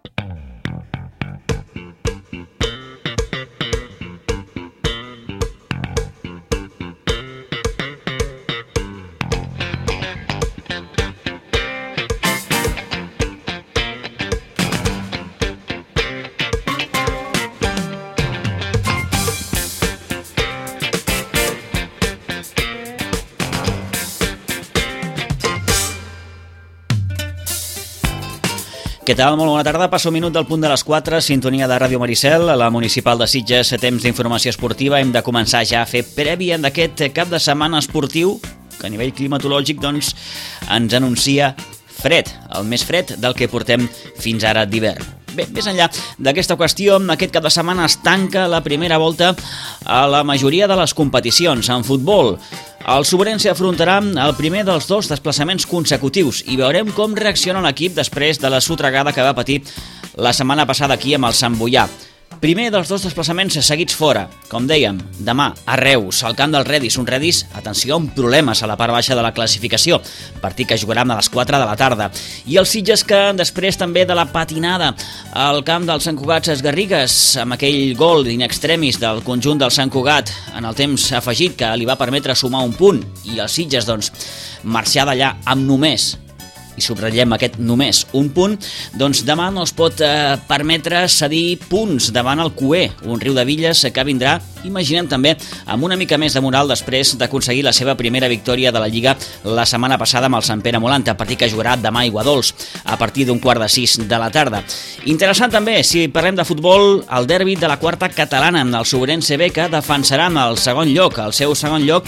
Què tal? Molt bona tarda. Passa un minut del punt de les 4, sintonia de Ràdio Maricel, a la Municipal de Sitges, temps d'informació esportiva. Hem de començar ja a fer prèvia d'aquest cap de setmana esportiu, que a nivell climatològic doncs, ens anuncia fred, el més fred del que portem fins ara d'hivern. Bé, més enllà d'aquesta qüestió, aquest cap de setmana es tanca la primera volta a la majoria de les competicions. En futbol, el Sobrense afrontarà el primer dels dos desplaçaments consecutius i veurem com reacciona l'equip després de la sotregada que va patir la setmana passada aquí amb el Sant Boià. Primer dels dos desplaçaments seguits fora. Com dèiem, demà a Reus, al camp del Redis. Un Redis, atenció, amb problemes a la part baixa de la classificació. Partit que jugaran a les 4 de la tarda. I els Sitges que després també de la patinada al camp del Sant Cugat Garrigues, amb aquell gol in extremis del conjunt del Sant Cugat en el temps afegit que li va permetre sumar un punt. I els Sitges, doncs, marxar d'allà amb només, i subratllem aquest només un punt, doncs demà no es pot permetre cedir punts davant el Cué, un Riudevilles que vindrà, imaginem també, amb una mica més de moral després d'aconseguir la seva primera victòria de la Lliga la setmana passada amb el Sant Pere Molanta, partit que jugarà demà a Iguadols a partir d'un 5:15 de la tarda. Interessant també, si parlem de futbol, el derbi de la quarta catalana amb el Sobrense B, que defensarà el segon lloc, el seu segon lloc,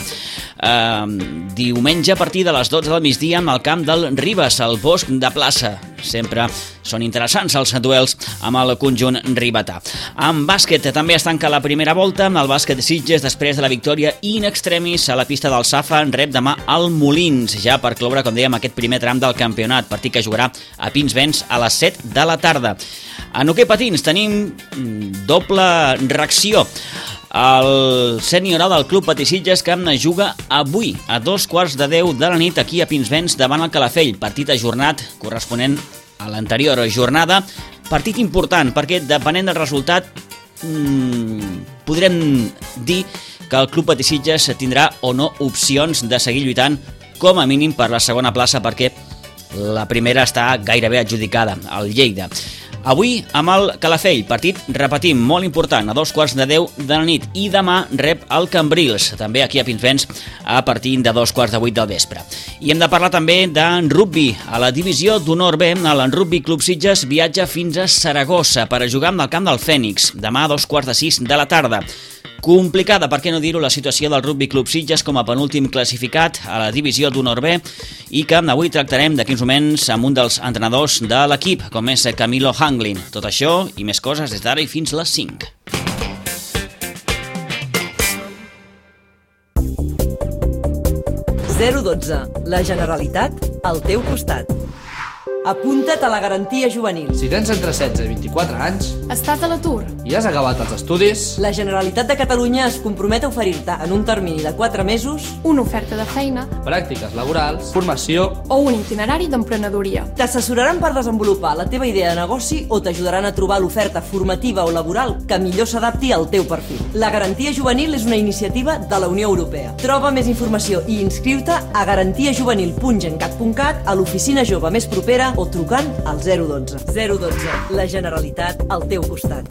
diumenge a partir de les 12 del migdia amb el camp del Ribes, al Bosc de Plaça. Sempre són interessants els duels amb el conjunt ribetà. En bàsquet també es tanca la primera volta amb el bàsquet de Sitges després de la victòria in extremis a la pista del Safa. Rep demà el Molins, ja per cloure, com dèiem, aquest primer tram del campionat, partit que jugarà a Pinsbens a les 7 de la tarda. En hoquei patins tenim doble reacció. El sènior A del Club Patí Sitges que juga avui a 2:15 de la nit aquí a Pinsbens davant el Calafell, partit ajornat corresponent a l'anterior jornada. Partit important perquè depenent del resultat podrem dir que el Club Patí Sitges tindrà o no opcions de seguir lluitant com a mínim per la segona plaça, perquè la primera està gairebé adjudicada, el Lleida. Avui amb el Calafell, partit, repetim, molt important, a 2:15 de la nit, i demà rep el Cambrils, també aquí a Pinsbens, a partir de 2:15 del vespre. I hem de parlar també d'en rugby. A la divisió d'honor B, el Rugby Club Sitges viatja fins a Saragossa per a jugar amb el camp del Fènix, demà a 5:15 de la tarda. Complicada, per què no dir-ho, la situació del Rugby Club Sitges com a penúltim classificat a la divisió d'honor B i que avui tractarem d'aquí uns moments amb un dels entrenadors de l'equip, com és Camilo Hanglin. Tot això i més coses des d'ara i fins les 5. La Generalitat al teu costat. Apunta't a la garantia juvenil. Si tens entre 16 i 24 anys, estàs a l'atur i has acabat els estudis, la Generalitat de Catalunya es compromet a oferir-te en un termini de 4 mesos una oferta de feina, pràctiques laborals, formació o un itinerari d'emprenedoria. T'assessoraran per desenvolupar la teva idea de negoci o t'ajudaran a trobar l'oferta formativa o laboral que millor s'adapti al teu perfil. La garantia juvenil és una iniciativa de la Unió Europea. Troba més informació i inscriu-te a garantiajuvenil.gencat.cat, a l'oficina jove més propera o trucant al 012. 012. La Generalitat al teu costat.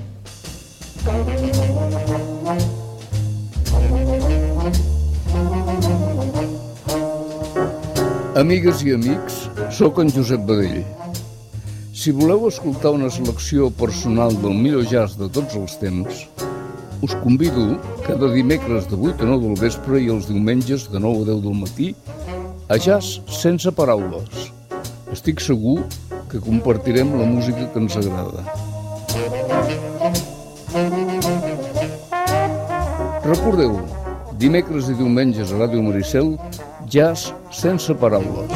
Amigues i amics, sóc en Josep Badell. Si voleu escoltar una selecció personal del millor jazz de tots els temps, us convido cada dimecres de 8 a 9 del vespre i els diumenges de 9 a 10 del matí a Jazz Sense Paraules. Estic segur que compartirem la música que ens agrada. Recordeu, dimecres i diumenges a Ràdio Maricel, Jazz Sense Paraules.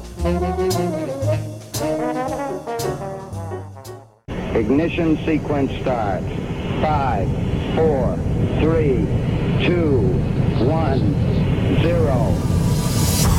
Ignition sequence starts. 5, 4, 3, 2, 1, 0.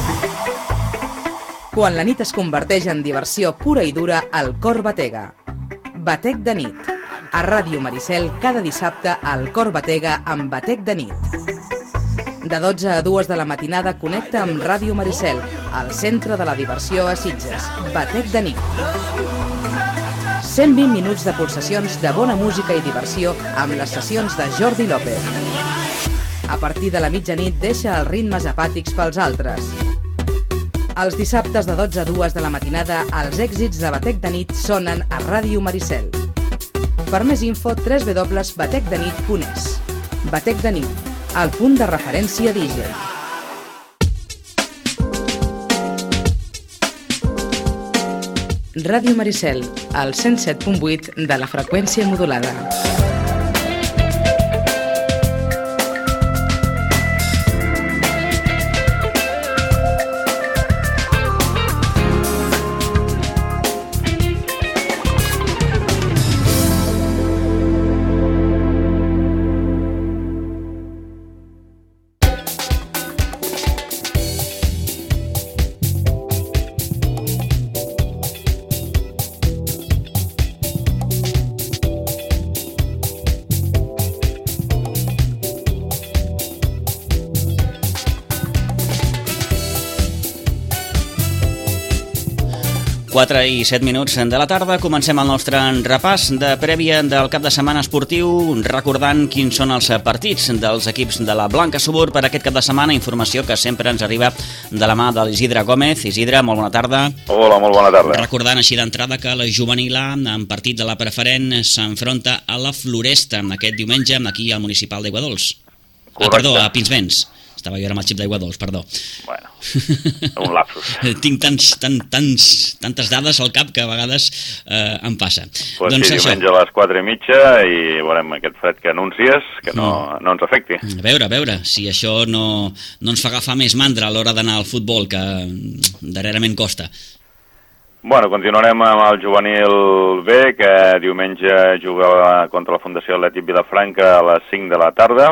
Quan la nit es converteix en diversió pura i dura, el cor batega. Batec de nit. A Ràdio Maricel cada dissabte al Cor Batega amb Batec de nit. De 12 a 2 de la matinada connecta amb Ràdio Maricel, al centre de la diversió a Sitges. Batec de nit. 120 minuts de pulsacions de bona música i diversió amb les sessions de Jordi López. A partir de la mitjanit deixa els ritmes apàtics pels altres. Els dissabtes de 12 a 2 de la matinada, els èxits de Batec de nit sonen a Ràdio Maricel. Per més info, www.batecdenit.es. Batec de nit, el punt de referència DJ. Ràdio Maricel, al 107.8 de la freqüència modulada. Quatre i 7 minuts de la tarda, comencem el nostre repàs de prèvia del cap de setmana esportiu, recordant quins són els partits dels equips de la Blanca Subur per aquest cap de setmana, informació que sempre ens arriba de la mà de l'Isidre Gómez. Isidre, molt bona tarda. Hola, molt bona tarda. Recordant així d'entrada que la juvenil A, en partit de la preferent, s'enfronta a la Floresta aquest diumenge aquí al municipal d'Aiguadols. Perdó, a Pinsbens. Estava jo ara amb el xip d'Aiguadols, perdó. Bueno, un lapsus. Tinc tantes dades al cap que a vegades em passa. Pues doncs sí, diumenge a les 4:30 i veurem aquest fred que anuncies, que no ens afecti. A veure, si això no ens fa agafar més mandra a l'hora d'anar al futbol, que darrerament costa. Bueno, continuarem amb el juvenil B, que diumenge juga contra la Fundació Atlètic Vilafranca a les 5 de la tarda.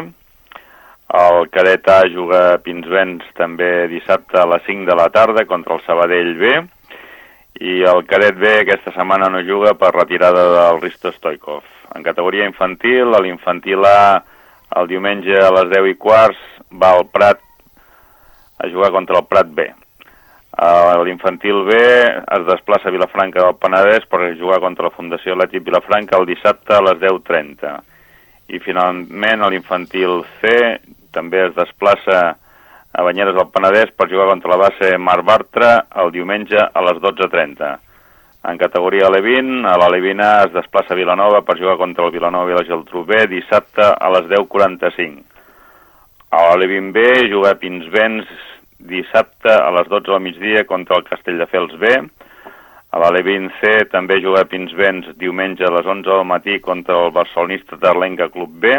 El cadet A juga a Pinsbens també dissabte a les 5 de la tarda contra el Sabadell B. I el cadet B aquesta setmana no juga per retirada del Risto Stoikov. En categoria infantil, a l'infantil A, el diumenge a les 10:15 va al Prat a jugar contra el Prat B. L'infantil B es desplaça a Vilafranca del Penedès per jugar contra la Fundació Atlètic Vilafranca el dissabte a les 10:30. I finalment a l'infantil C també es desplaça a Banyeres del Penedès per jugar contra la base Mar Bartra el diumenge a les 12:30. En categoria Alevín, a l'Alevín A es desplaça a Vilanova per jugar contra el Vilanova i la Geltrú B dissabte a les 10:45. A l'Alevín B juga a Pinsbens dissabte a les 12 del migdia contra el Castelldefels B. A l'Alevín C també juga a Pinsbens diumenge a les 11 del matí contra el Barcelonista Terlenca Club B.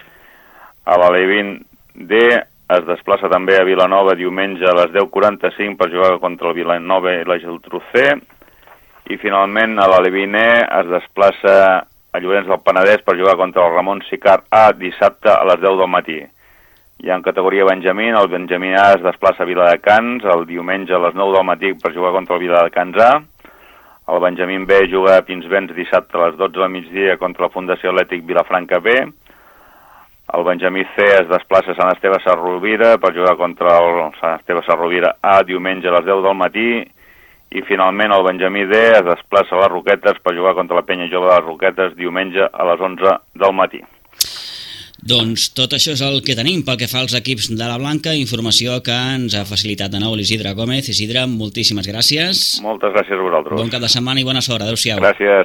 A l'Alevín D es desplaça també a Vilanova diumenge a les 10:45 per jugar contra el Vilanova i la Geltrú C. I finalment a l'Alevín E es desplaça a Llorenç del Penedès per jugar contra el Ramon Sicard A dissabte a les 10 del matí. I en categoria Benjamín, el Benjamí A es desplaça a Viladecans el diumenge a les 9 del matí per jugar contra el Viladecans A. El Benjamín B juga a Pinsbens dissabte a les 12 del migdia contra la Fundació Atlètic Vilafranca B. El Benjamí C es desplaça a Sant Esteve Sarrovira per jugar contra el Sant Esteve Sarrovira A diumenge a les 10 del matí. I finalment el Benjamí D es desplaça a les Roquetes per jugar contra la Penya Jove de les Roquetes diumenge a les 11 del matí. Doncs tot això és el que tenim pel que fa als equips de la Blanca, informació que ens ha facilitat de nou l'Isidre Gómez. Isidre, moltíssimes gràcies. Moltes gràcies a vosaltres. Bon cap de setmana i bona sort. Adéu-siau. Gràcies.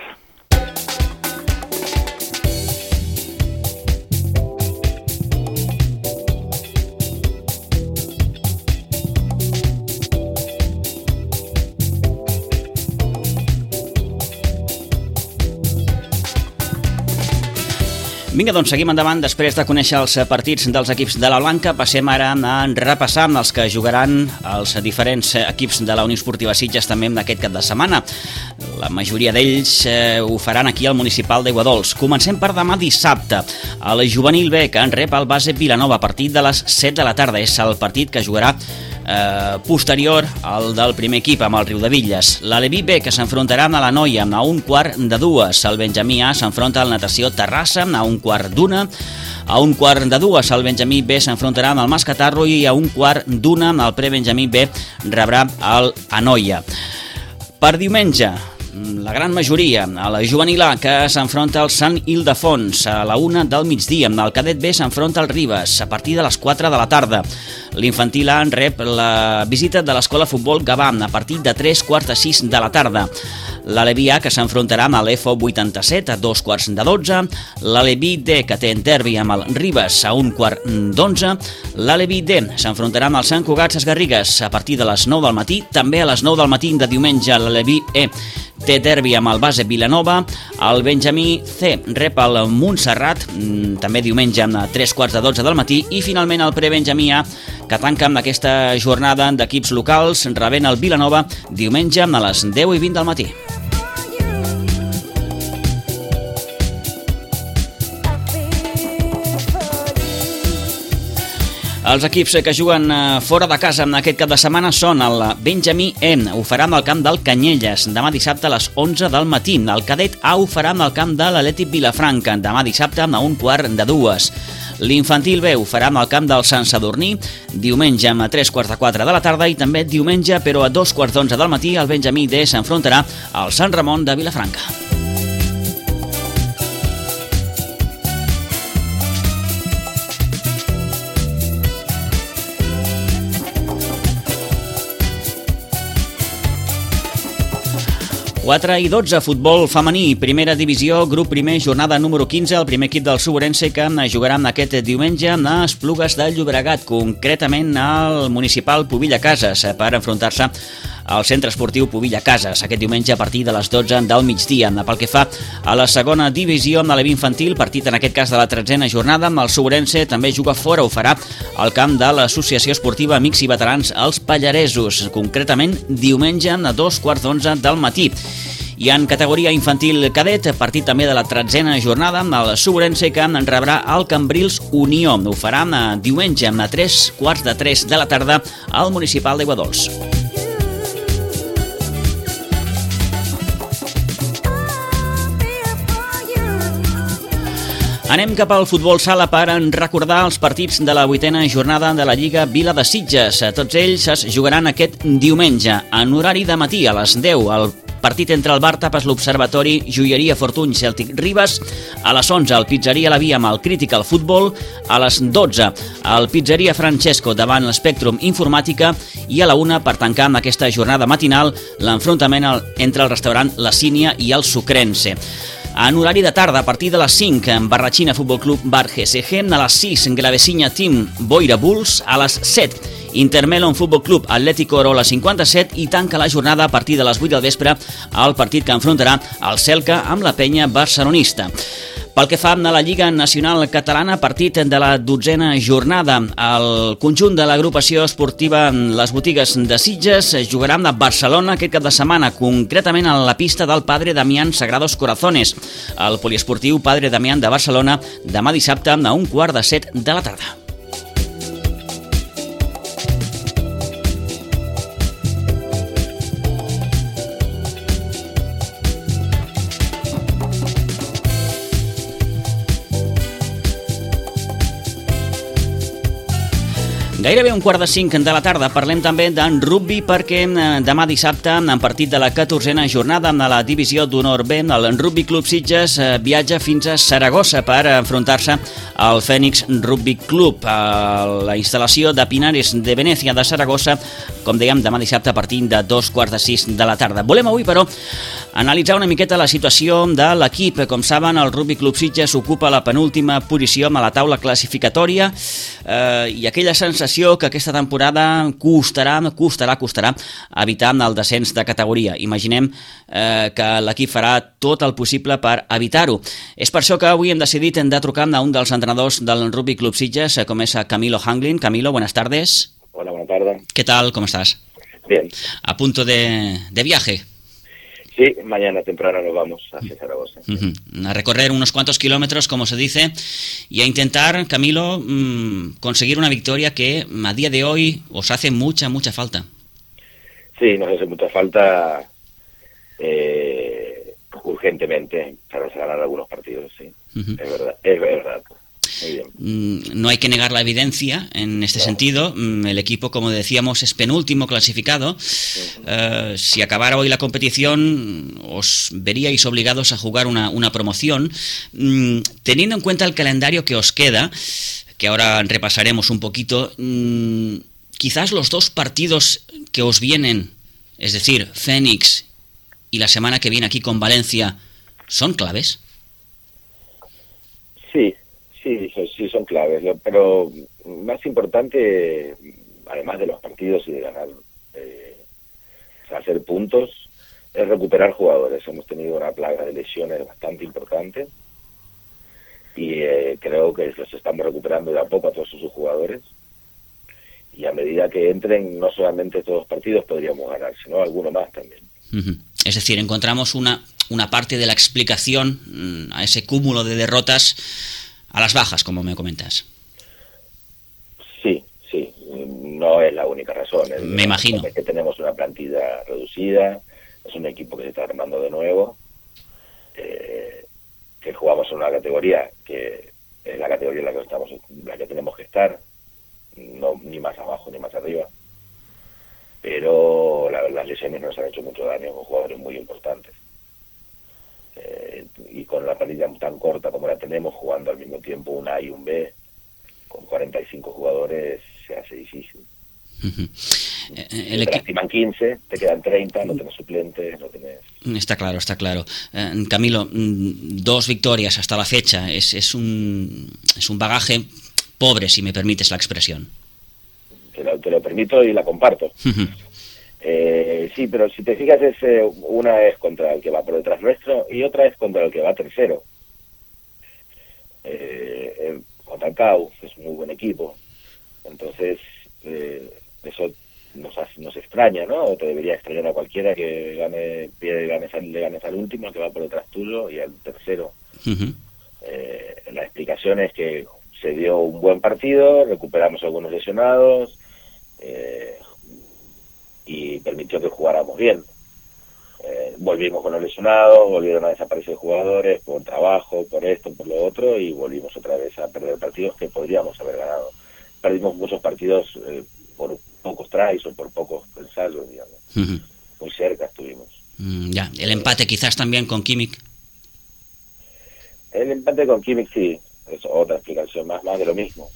Vinga, doncs seguim endavant. Després de conèixer els partits dels equips de la Blanca, passem ara a repassar els que jugaran els diferents equips de la Unió Esportiva Sitges també aquest cap de setmana. La majoria d'ells ho faran aquí al municipal d'Aiguadols. Comencem per demà dissabte. A la juvenil B, que en rep el base Vilanova, a partir de les 7 de la tarda. És el partit que jugarà posterior al del primer equip amb el Riudebitlles. L'Aleví B, que s'enfrontarà a la Noia a 1:15. El Benjamí A s'enfronta al Natació Terrassa a 1:15. A 1:15 el Benjamí B s'enfrontarà amb el Mascatarro i a 1:15 el Prebenjamí B rebrà el Anoia. Per diumenge, la gran majoria, a la juvenil A, que s'enfronta al Sant Ildefons a la 1 del migdia. El cadet B s'enfronta al Ribes a partir de les 4 de la tarda. L'infantil A rep la visita de l'Escola Futbol Gavà a partir de 3:45 de la tarda. L'Aleví A, que s'enfrontarà amb l'EFO 87 a 2:15. L'Aleví D, que té en derbi amb el Ribes a 1:11. L'Aleví D s'enfrontarà amb el Sant Cugat Sesgarrigues a partir de les 9 del matí. També a les 9 del matí de diumenge l'Aleví E té derbi amb el Base Vilanova. El Benjamí C rep el Montserrat, també diumenge a 3:15 del matí. I finalment el Prebenjamí A, que tanca amb aquesta jornada d'equips locals, rebent el Vilanova diumenge a les 10:20 del matí. Els equips que juguen fora de casa en aquest cap de setmana són el Benjamí E, ho farà amb el camp del Canyelles demà dissabte a les 11 del matí. El cadet A ho farà amb el camp de l'Atlètic Vilafranca demà dissabte a 1:15. L'infantil B ho farà amb el camp del Sant Sadurní diumenge a 3:15 de la tarda i també diumenge, però a 2:15 del matí, el Benjamí D s'enfrontarà al Sant Ramon de Vilafranca. Quatre i 12, futbol femení, primera divisió, grup primer, jornada número 15, el primer equip del Suburense que jugarà aquest diumenge a Esplugues de Llobregat, concretament al municipal Pubilla Cases, per enfrontar-se al centre esportiu Pubilla Cases, aquest diumenge a partir de les 12 del migdia. Pel que fa a la segona divisió amb l'Aleví infantil, partit en aquest cas de la 13a jornada, el Suburense també juga fora, ho farà al camp de l'Associació Esportiva Amics i Veterans Els Pallaresos, concretament diumenge a 2:15 del matí. I en categoria infantil cadet, partit també de la 13a jornada, el Suburense que rebrà el Cambrils Unió. Ho farà diumenge a 3:15 de la tarda al municipal d'Aiguadols. Anem cap al futbol sala per recordar els partits de la 8a jornada de la Lliga Vila de Sitges. Tots ells es jugaran aquest diumenge, en horari de matí a les 10, el partit entre el Bar Tapes l'Observatori, Joieria Fortuny Celtic Ribes, a les 11 el Pizzeria La Via amb el Critical Futbol, a les 12 el Pizzeria Francesco davant l'Spectrum Informàtica i a la 1 per tancar amb aquesta jornada matinal l'enfrontament entre el restaurant La Sínia i el Sucrense. En horari de tarda, a partir de les 5, Barratxina Futbol Club Bar GSG, a les 6, Gravesinya Team Boira Bulls, a les 7, Intermelon Futbol Club Atlético Orola 57 i tanca la jornada a partir de les 8 del vespre el partit que enfrontarà el Celca amb la penya barcelonista. Pel que fa a la Lliga Nacional Catalana, partit de la 12a jornada, el conjunt de l'agrupació esportiva Les Botigues de Sitges jugarà amb Barcelona aquest cap de setmana, concretament a la pista del Padre Damián Sagrados Corazones, el poliesportiu Padre Damián de Barcelona, demà dissabte a 6:15 de la tarda. Gairebé 4:45 de la tarda parlem també d'en rugby perquè demà dissabte, en partit de la 14a jornada de la divisió d'honor B, el Rugby Club Sitges viatja fins a Saragossa per enfrontar-se al Fènix Rugby Club. La instal·lació de Pinares de Venècia de Saragossa, com dèiem, demà dissabte a partir de 2:15 de la tarda. Volem avui, però, analitzar una miqueta la situació de l'equip. Com saben, el Rugby Club Sitges ocupa la penúltima posició a la taula classificatòria i aquella sensació que aquesta temporada costarà evitar el descens de categoria. Imaginem que l'equip farà tot el possible per evitar-ho. És per això que avui hem decidit de trucar a un dels entrenadors del Rugby Club Sitges, com és Camilo Hanglin. Camilo, buenas tardes. Hola, buenas tardes. ¿Qué tal? ¿Cómo estás? Bien. ¿A punto de viaje? Sí, mañana temprano nos vamos hacia Zaragoza. A recorrer unos cuantos kilómetros, como se dice, y a intentar, Camilo, conseguir una victoria que a día de hoy os hace mucha falta. Sí, nos hace mucha falta urgentemente para ganar algunos partidos, sí. Es verdad. Muy bien. No hay que negar la evidencia en este sentido. El equipo, como decíamos, es penúltimo clasificado. Si acabara hoy la competición, os veríais obligados a jugar una promoción. Teniendo en cuenta el calendario que os queda, que ahora repasaremos un poquito, quizás los 2 partidos que os vienen, es decir, Fénix y la semana que viene aquí con Valencia, ¿son claves? Sí, son claves, pero más importante, además de los partidos y de ganar, hacer puntos, es recuperar jugadores. Hemos tenido una plaga de lesiones bastante importante y creo que los estamos recuperando de a poco a todos sus jugadores, y a medida que entren, no solamente todos los partidos podríamos ganar, sino alguno más también. Es decir, encontramos una parte de la explicación a ese cúmulo de derrotas, a las bajas, como me comentas. Sí, no es la única razón. Me imagino. Es que tenemos una plantilla reducida, es un equipo que se está armando de nuevo, que jugamos en una categoría que es la categoría en la que tenemos que estar, no ni más abajo ni más arriba, pero las lesiones nos han hecho mucho daño con jugadores muy importantes. Y con la plantilla tan corta como la tenemos, jugando al mismo tiempo un A y un B, con 45 jugadores, se hace difícil. Te lastiman 15, te quedan 30, no tenés suplentes, no tenés... Está claro. Camilo, 2 victorias hasta la fecha, es un bagaje pobre, si me permites la expresión. Te lo permito y la comparto. Sí, pero si te fijas, una es contra el que va por detrás nuestro y otra es contra el que va tercero. Contra el CAU, que es un muy buen equipo. Entonces, eso nos extraña, ¿no? O te debería extrañar a cualquiera que le ganes al último, que va por detrás tuyo, y al tercero. La explicación es que se dio un buen partido, recuperamos algunos lesionados, y permitió que jugáramos bien. Volvimos con los lesionados, volvieron a desaparecer jugadores por trabajo, por esto, por lo otro, y volvimos otra vez a perder partidos que podríamos haber ganado. Perdimos muchos partidos por pocos tries o por pocos ensayos, digamos. Muy cerca estuvimos. Ya, el empate quizás también con Químic. El empate con Químic sí, es otra explicación, más de lo mismo.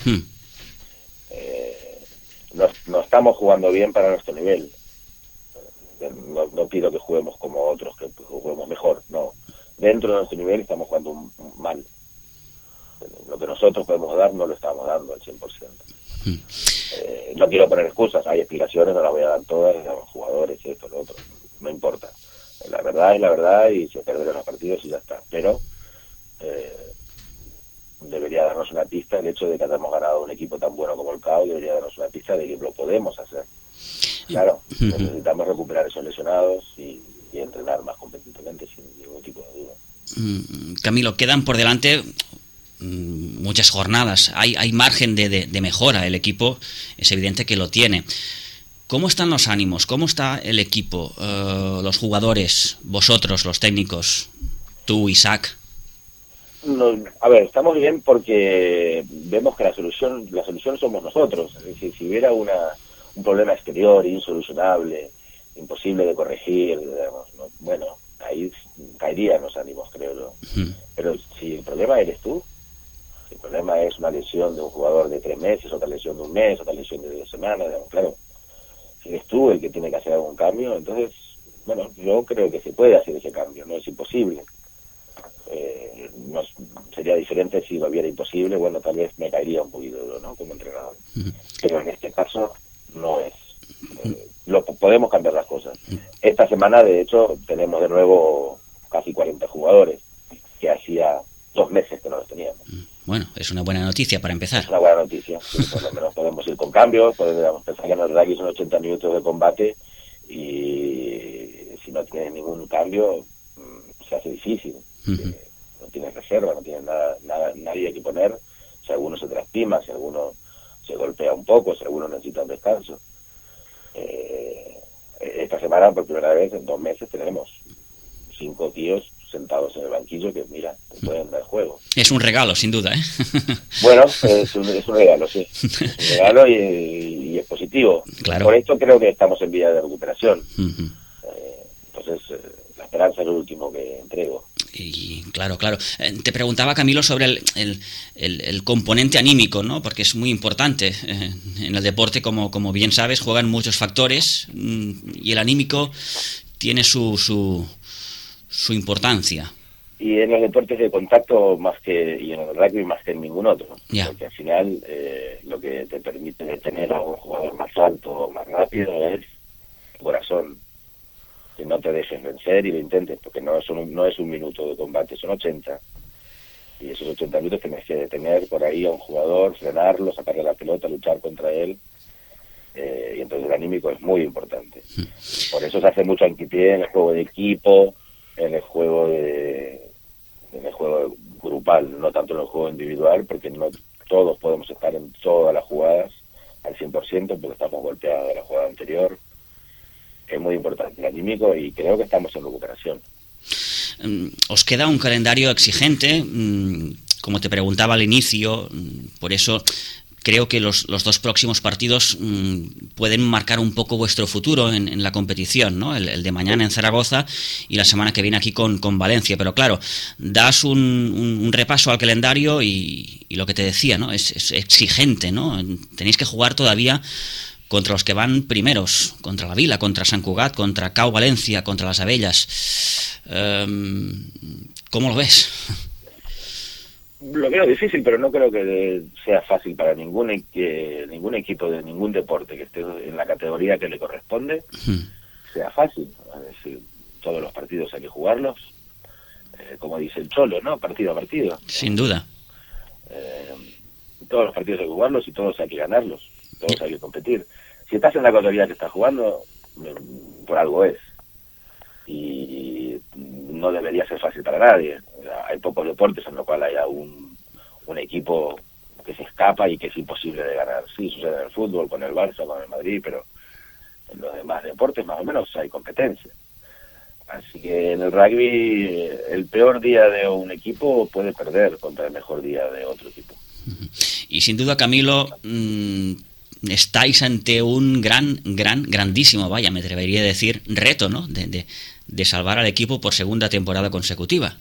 No estamos jugando bien para nuestro nivel. No pido que juguemos como otros, que juguemos mejor, no. Dentro de nuestro nivel estamos jugando mal. Lo que nosotros podemos dar no lo estamos dando al 100%. No quiero poner excusas, hay explicaciones, no las voy a dar todas, los jugadores, esto, lo otro, no importa. La verdad es la verdad y se perderán los partidos y ya está. Pero debería darnos una pista el hecho de que hayamos ganado un equipo tan bueno como el CAO, debería darnos una pista de que lo podemos hacer. Claro, necesitamos recuperar esos lesionados y entrenar más competentemente sin ningún tipo de duda. Camilo, quedan por delante muchas jornadas, hay margen de mejora, el equipo es evidente que lo tiene. ¿Cómo están los ánimos? ¿Cómo está el equipo? Los jugadores, vosotros, los técnicos, tú, Isaac. A ver, estamos bien porque vemos que la solución somos nosotros. Es decir, si hubiera un problema exterior insolucionable, imposible de corregir, digamos, bueno, ahí caerían los ánimos, creo yo. Pero si el problema eres tú, si el problema es una lesión de un jugador de 3 meses, otra lesión de 1 mes, otra lesión de 2 semanas, digamos, claro, si eres tú el que tiene que hacer algún cambio, entonces, bueno, yo creo que se puede hacer ese cambio, no es imposible. No sería diferente si lo hubiera imposible, bueno, tal vez me caería un poquito duro, ¿no?, como entrenador. Pero en este caso no es. Podemos cambiar las cosas. Esta semana, de hecho, tenemos de nuevo casi 40 jugadores, que hacía 2 meses que no los teníamos. Bueno, es una buena noticia para empezar. Es una buena noticia, sí, por lo menos podemos ir con cambios, podemos pensar que en el rugby son 80 minutos de combate y si no tienes ningún cambio, se hace difícil. No tienes reserva, no tienes nadie que poner. Si alguno se trastima, si alguno se golpea un poco, si alguno necesita un descanso. Esta semana, por primera vez en 2 meses, tenemos 5 tíos sentados en el banquillo que, mira, te pueden dar juego. Es un regalo, sin duda, ¿eh? Bueno, es un regalo, sí. Es un regalo y es positivo. Claro. Por esto creo que estamos en vía de recuperación. Entonces, la esperanza es lo último que entrego. Y claro. Te preguntaba, Camilo, sobre el componente anímico, ¿no? Porque es muy importante. En el deporte, como bien sabes, juegan muchos factores y el anímico tiene su importancia. Y en los deportes de contacto y en el rugby más que en ningún otro. Yeah. Porque al final lo que te permite tener a un jugador más alto o más rápido es el corazón. Que no te dejes vencer y lo intentes, porque no es un minuto de combate, son 80. Y esos 80 minutos tienes que detener por ahí a un jugador, frenarlo, sacarle la pelota, luchar contra él. Y entonces el anímico es muy importante. Por eso se hace mucho hincapié en el juego de equipo, en el juego grupal, no tanto en el juego individual, porque no todos podemos estar en todas las jugadas al 100%, porque estamos golpeados de la jugada anterior. Es muy importante el anímico y creo que estamos en recuperación. Os queda un calendario exigente, como te preguntaba al inicio, por eso creo que los 2 próximos partidos pueden marcar un poco vuestro futuro en la competición, ¿no? El de mañana en Zaragoza y la semana que viene aquí con Valencia. Pero claro, das un repaso al calendario y lo que te decía, ¿no? Es exigente, ¿no? Tenéis que jugar todavía contra los que van primeros, contra la Vila, contra Sant Cugat, contra Cau Valencia, contra las Abellas. ¿Cómo lo ves? Lo veo difícil, pero no creo que sea fácil para ningún equipo de ningún deporte que esté en la categoría que le corresponde, sea fácil. Es decir, todos los partidos hay que jugarlos, como dice el Cholo, ¿no? Partido a partido. Sin duda. Todos los partidos hay que jugarlos y todos hay que ganarlos. Todos hay que competir. Si estás en la categoría que estás jugando, por algo es. Y no debería ser fácil para nadie. Hay pocos deportes en los cuales haya un equipo que se escapa y que es imposible de ganar. Sí, sucede en el fútbol, con el Barça, con el Madrid, pero en los demás deportes más o menos hay competencia. Así que en el rugby el peor día de un equipo puede perder contra el mejor día de otro equipo. Y sin duda, Camilo, estáis ante un grandísimo, vaya, me atrevería a decir, reto, ¿no? De salvar al equipo por segunda temporada consecutiva.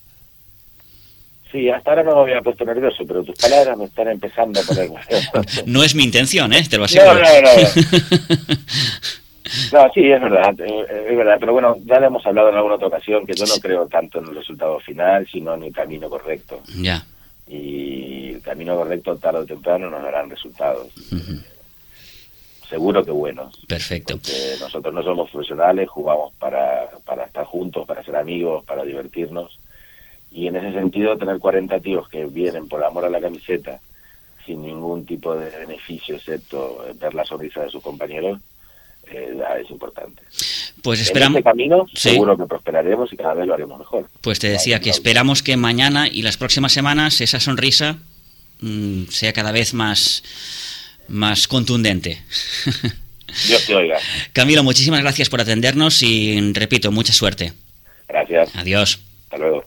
Sí, hasta ahora no me había puesto nervioso, pero tus palabras me están empezando a poner... No es mi intención, te lo aseguro. No. No, sí, es verdad, pero bueno, ya le hemos hablado en alguna otra ocasión que yo no creo tanto en el resultado final, sino en el camino correcto. Ya. Y el camino correcto tarde o temprano nos darán resultados. Seguro que buenos. Perfecto. Porque nosotros no somos profesionales, jugamos para estar juntos, para ser amigos, para divertirnos. Y en ese sentido, tener 40 tíos que vienen por amor a la camiseta, sin ningún tipo de beneficio, excepto ver la sonrisa de sus compañeros, es importante. Pues esperamos. En este camino sí, seguro que prosperaremos y cada vez lo haremos mejor. Pues te decía que esperamos que mañana y las próximas semanas esa sonrisa sea cada vez más contundente. Dios te oiga. Camilo, muchísimas gracias por atendernos y repito, mucha suerte. Gracias. Adiós. Hasta luego.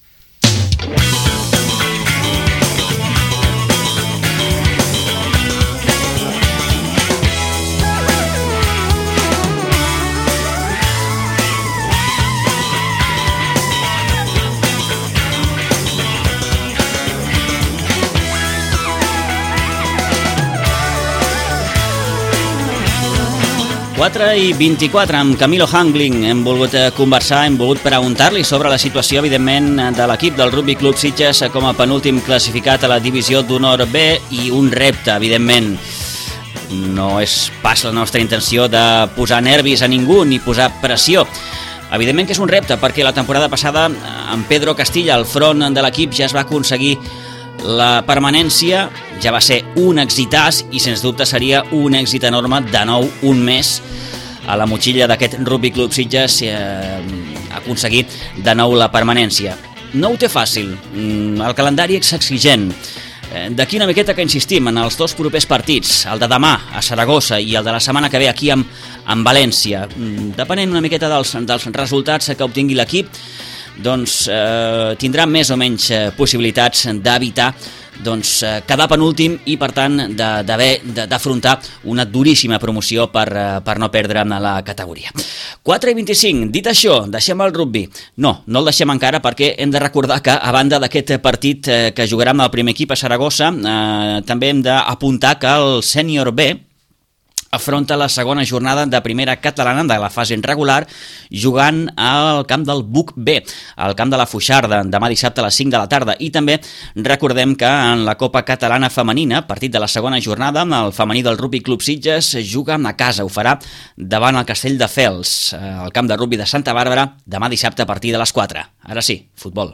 i 24 amb Camilo Hangling. Hem volgut conversar, hem volgut preguntar-li sobre la situació, evidentment, de l'equip del Rugby Club Sitges com a penúltim classificat a la divisió d'honor B i un repte, evidentment. No és pas la nostra intenció de posar nervis a ningú ni posar pressió. Evidentment que és un repte perquè la temporada passada amb Pedro Castilla al front de l'equip ja es va aconseguir la permanència, ja va ser un exitàs i sens dubte seria un èxit enorme de nou un mes a la motxilla d'aquest Rugby Club Sitges aconseguir de nou la permanència. No ho té fàcil, el calendari és exigent. D'aquí una miqueta que insistim en els dos propers partits, el de demà a Saragossa i el de la setmana que ve aquí en València. Depenent una miqueta dels resultats que obtingui l'equip, doncs tindrà més o menys possibilitats d'evitar quedar penúltim i per tant d'afrontar una duríssima promoció per no perdre la categoria. 4:25, dit això, deixem el rugby. No el deixem encara perquè hem de recordar que a banda d'aquest partit que jugarà amb el primer equip a Saragossa, també hem d'apuntar que el sènior B afronta la segona jornada de primera catalana de la fase regular jugant al camp del Buc B, al camp de la Foixarda, demà dissabte a les 5 de la tarda. I també recordem que en la Copa Catalana Femenina, partit de la segona jornada, el femení del Rugby Club Sitges juga a casa, ho farà davant el Castelldefels, al camp de rugby de Santa Bàrbara, demà dissabte a partir de les 4. Ara sí, futbol.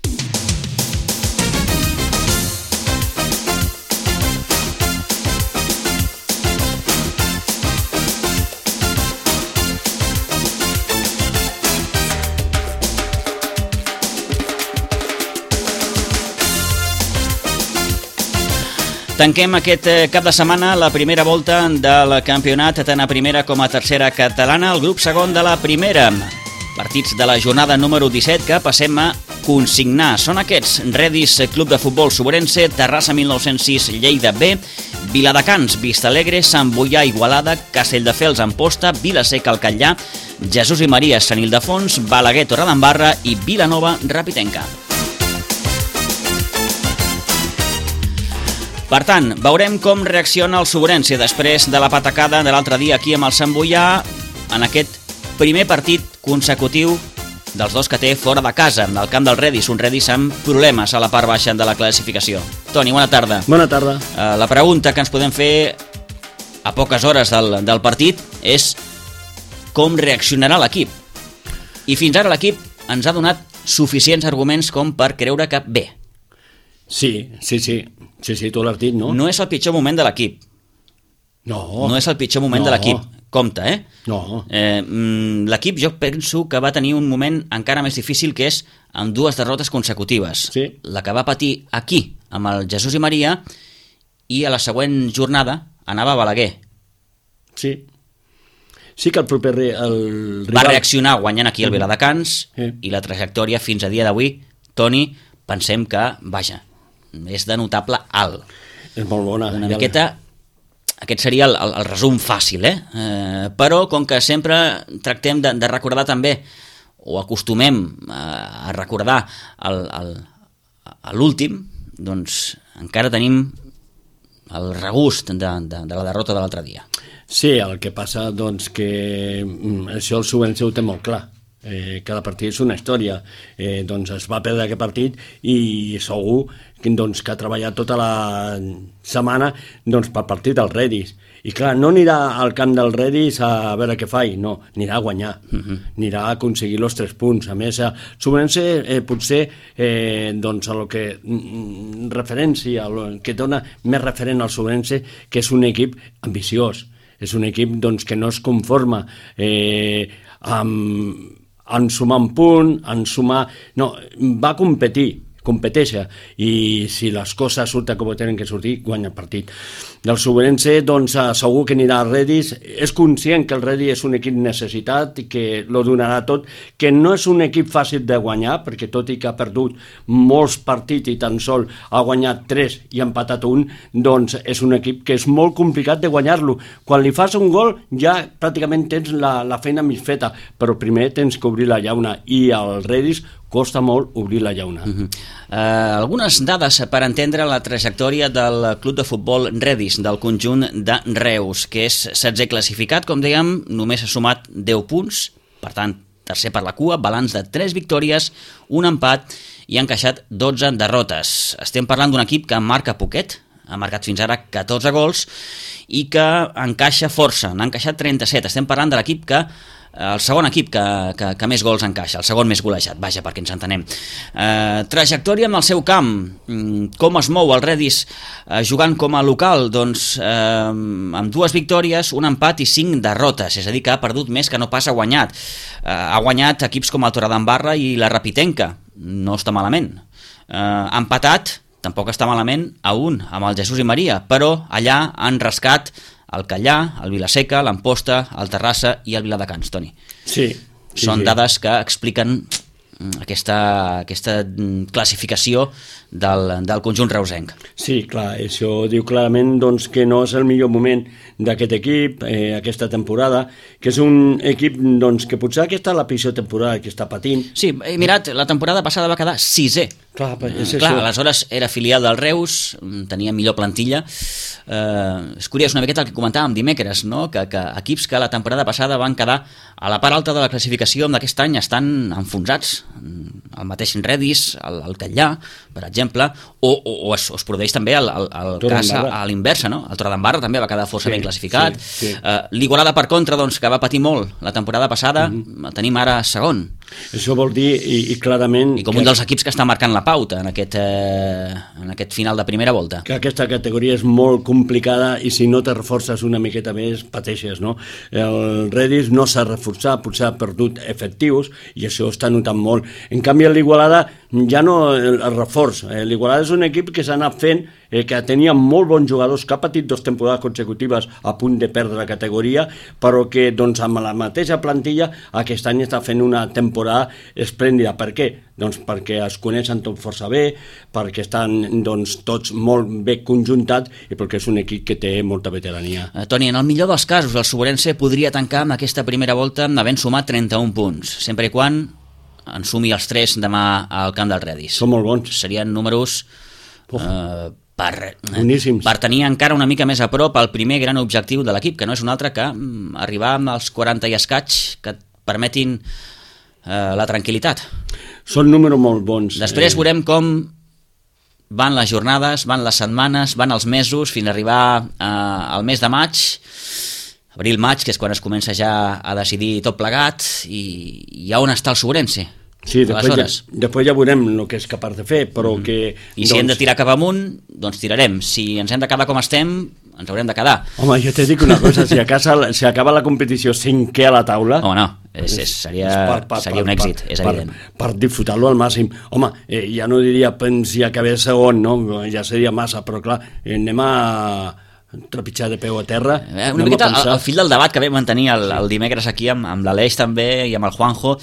Tanquem aquest cap de setmana la primera volta del campionat tant a primera com a tercera catalana, el grup segon de la primera. Partits de la jornada número 17 que passem a consignar. Són aquests: Redis Club de Futbol Sobrense, Terrassa 1906 Lleida B, Viladecans Vistalegre, Sant Boià Igualada, Castelldefels Amposta, Vilaseca Alcallà, Jesús i Maria Sant Ildefons, Balaguer Torredembarra i Vilanova Rapitenca. Per tant, veurem com reacciona el Sobrense després de la patacada de l'altre dia aquí amb el Sant Boià en aquest primer partit consecutiu dels dos que té fora de casa, del camp del Redis, un Redis amb problemes a la part baixa de la classificació. Toni, bona tarda. Bona tarda. La pregunta que ens podem fer a poques hores del partit és com reaccionarà l'equip. I fins ara l'equip ens ha donat suficients arguments com per creure que bé. Sí, tu l'has dit, no? No és el pitjor moment de l'equip. No és el pitjor moment de l'equip. Compte, No. L'equip jo penso que va tenir un moment encara més difícil, que és amb 2 derrotes consecutives. Sí. La que va patir aquí, amb el Jesús i Maria, i a la següent jornada anava a Balaguer. Sí que el proper el rival va reaccionar guanyant aquí el Viladecans, i la trajectòria fins a dia d'avui, Toni, pensem que, vaja, és de notable alt. És molt bona. Una miqueta, aquest seria el resum fàcil, però com que sempre tractem de recordar també, o acostumem a recordar l'últim, doncs encara tenim el regust de la derrota de l'altre dia. Sí, el que passa doncs que això el Sobrense ho té molt clar. Cada partit és una història. Doncs es va perdre aquest partit i segur que ha treballat tota la setmana pel partit del Redis. I clar, no anirà al camp del Redis a veure què fa, no, anirà a guanyar, anirà a aconseguir els 3 punts. A més, Sobrense potser el que referència, el que dona més referent al Sobrense, que és un equip ambiciós, és un equip que no es conforma en sumar un punt, va competeix, i si les coses surten com tenen que sortir, guanya el partit. El Sobrense, segur que anirà a Redis, és conscient que el Redis és un equip necessitat i que lo donarà tot, que no és un equip fàcil de guanyar, perquè tot i que ha perdut molts partits i tan sol ha guanyat 3 i ha empatat 1, doncs és un equip que és molt complicat de guanyar-lo. Quan li fas un gol ja pràcticament tens la feina mig feta, però primer tens que obrir la llauna, i al Redis costa molt obrir la llauna. Algunes dades per entendre la trajectòria del club de futbol Redis, del conjunt de Reus, que és 16è classificat, com dèiem, només ha sumat 10 punts, per tant, tercer per la cua, balanç de 3 victòries, un empat i ha encaixat 12 derrotes. Estem parlant d'un equip que marca poquet, ha marcat fins ara 14 gols i que encaixa força, n'ha encaixat 37. Estem parlant de l'equip que el segon equip que més gols encaixa, el segon més golejat, vaja, perquè ens entenem. Trajectòria amb el seu camp, com es mou el Redis jugant com a local? Doncs amb 2 victòries, un empat i 5 derrotes, és a dir, que ha perdut més que no pas ha guanyat. Ha guanyat equips com el Torredembarra i la Rapitenca, no està malament. Ha empatat, tampoc està malament, a 1 amb el Jesús i Maria, però allà han rascat el Callà, el Vilaseca, l'Amposta, el Terrassa i el Viladecans, Toni. Sí. Són dades que expliquen aquesta classificació del conjunt reusenc. Sí, clar, això diu clarament doncs, que no és el millor moment d'aquest equip, aquesta temporada, que és un equip doncs, que potser aquesta és la pitjor temporada que està patint. Sí, he mirat, la temporada passada va quedar 6è. Clar, és clar, això. Aleshores era filial del Reus, tenia millor plantilla. És curiós una miqueta el que comentàvem dimecres, no? que equips que la temporada passada van quedar a la part alta de la classificació aquest any estan enfonsats. El mateix Redis, el Catllà, per exemple, o es produeix també el cas a l'inversa, no? El Torredembarra també va quedar força ben classificat. Sí. L'Igualada, per contra, doncs, que va patir molt la temporada passada, tenim ara segon. Això vol dir, i clarament... I com un dels equips que està marcant la pauta en aquest final de primera volta. Que aquesta categoria és molt complicada i si no te reforces una miqueta més, pateixes, no? El Redis no s'ha reforçat, potser ha perdut efectius i això està notant molt. En canvi, l'Igualada ja no el reforç. L'Igualada és un equip que s'ha anat fent, que tenia molt bons jugadors, que ha patit 2 temporades consecutives a punt de perdre la categoria, però que doncs, amb la mateixa plantilla aquest any està fent una temporada esplèndida. Per què? Doncs perquè es coneixen tot força bé, perquè estan doncs, tots molt bé conjuntats i perquè és un equip que té molta veterania. Toni, en el millor dels casos, el Sobrense podria tancar amb aquesta primera volta havent sumat 31 punts, sempre i quan en sumi els 3 demà al camp del Redis. Són molt bons. Serien números boníssims, per tenir encara una mica més a prop el primer gran objectiu de l'equip, que no és un altre que arribar als 40 i escaig que et permetin la tranquil·litat. Són números molt bons. Després veurem com van les jornades, van les setmanes, van els mesos, fins a arribar al mes de maig, abril-maig, que és quan es comença ja a decidir tot plegat, i on està el Sobrense. Sí, després ja veurem el que és capaç de fer, però que... I si hem de tirar cap amunt, doncs tirarem. Si ens hem de quedar com estem, ens haurem de quedar. Home, jo te dic una cosa, si acaba la competició 5è a la taula... Home, no, seria un èxit, és evident. Per disfrutar-lo al màxim. Home, ja no diria si acabés segon, no? Ja seria massa, però clar, anem a trepitjar de peu a terra. Una miqueta el fil del debat que vam mantenir el dimecres aquí amb l'Aleix també i amb el Juanjo.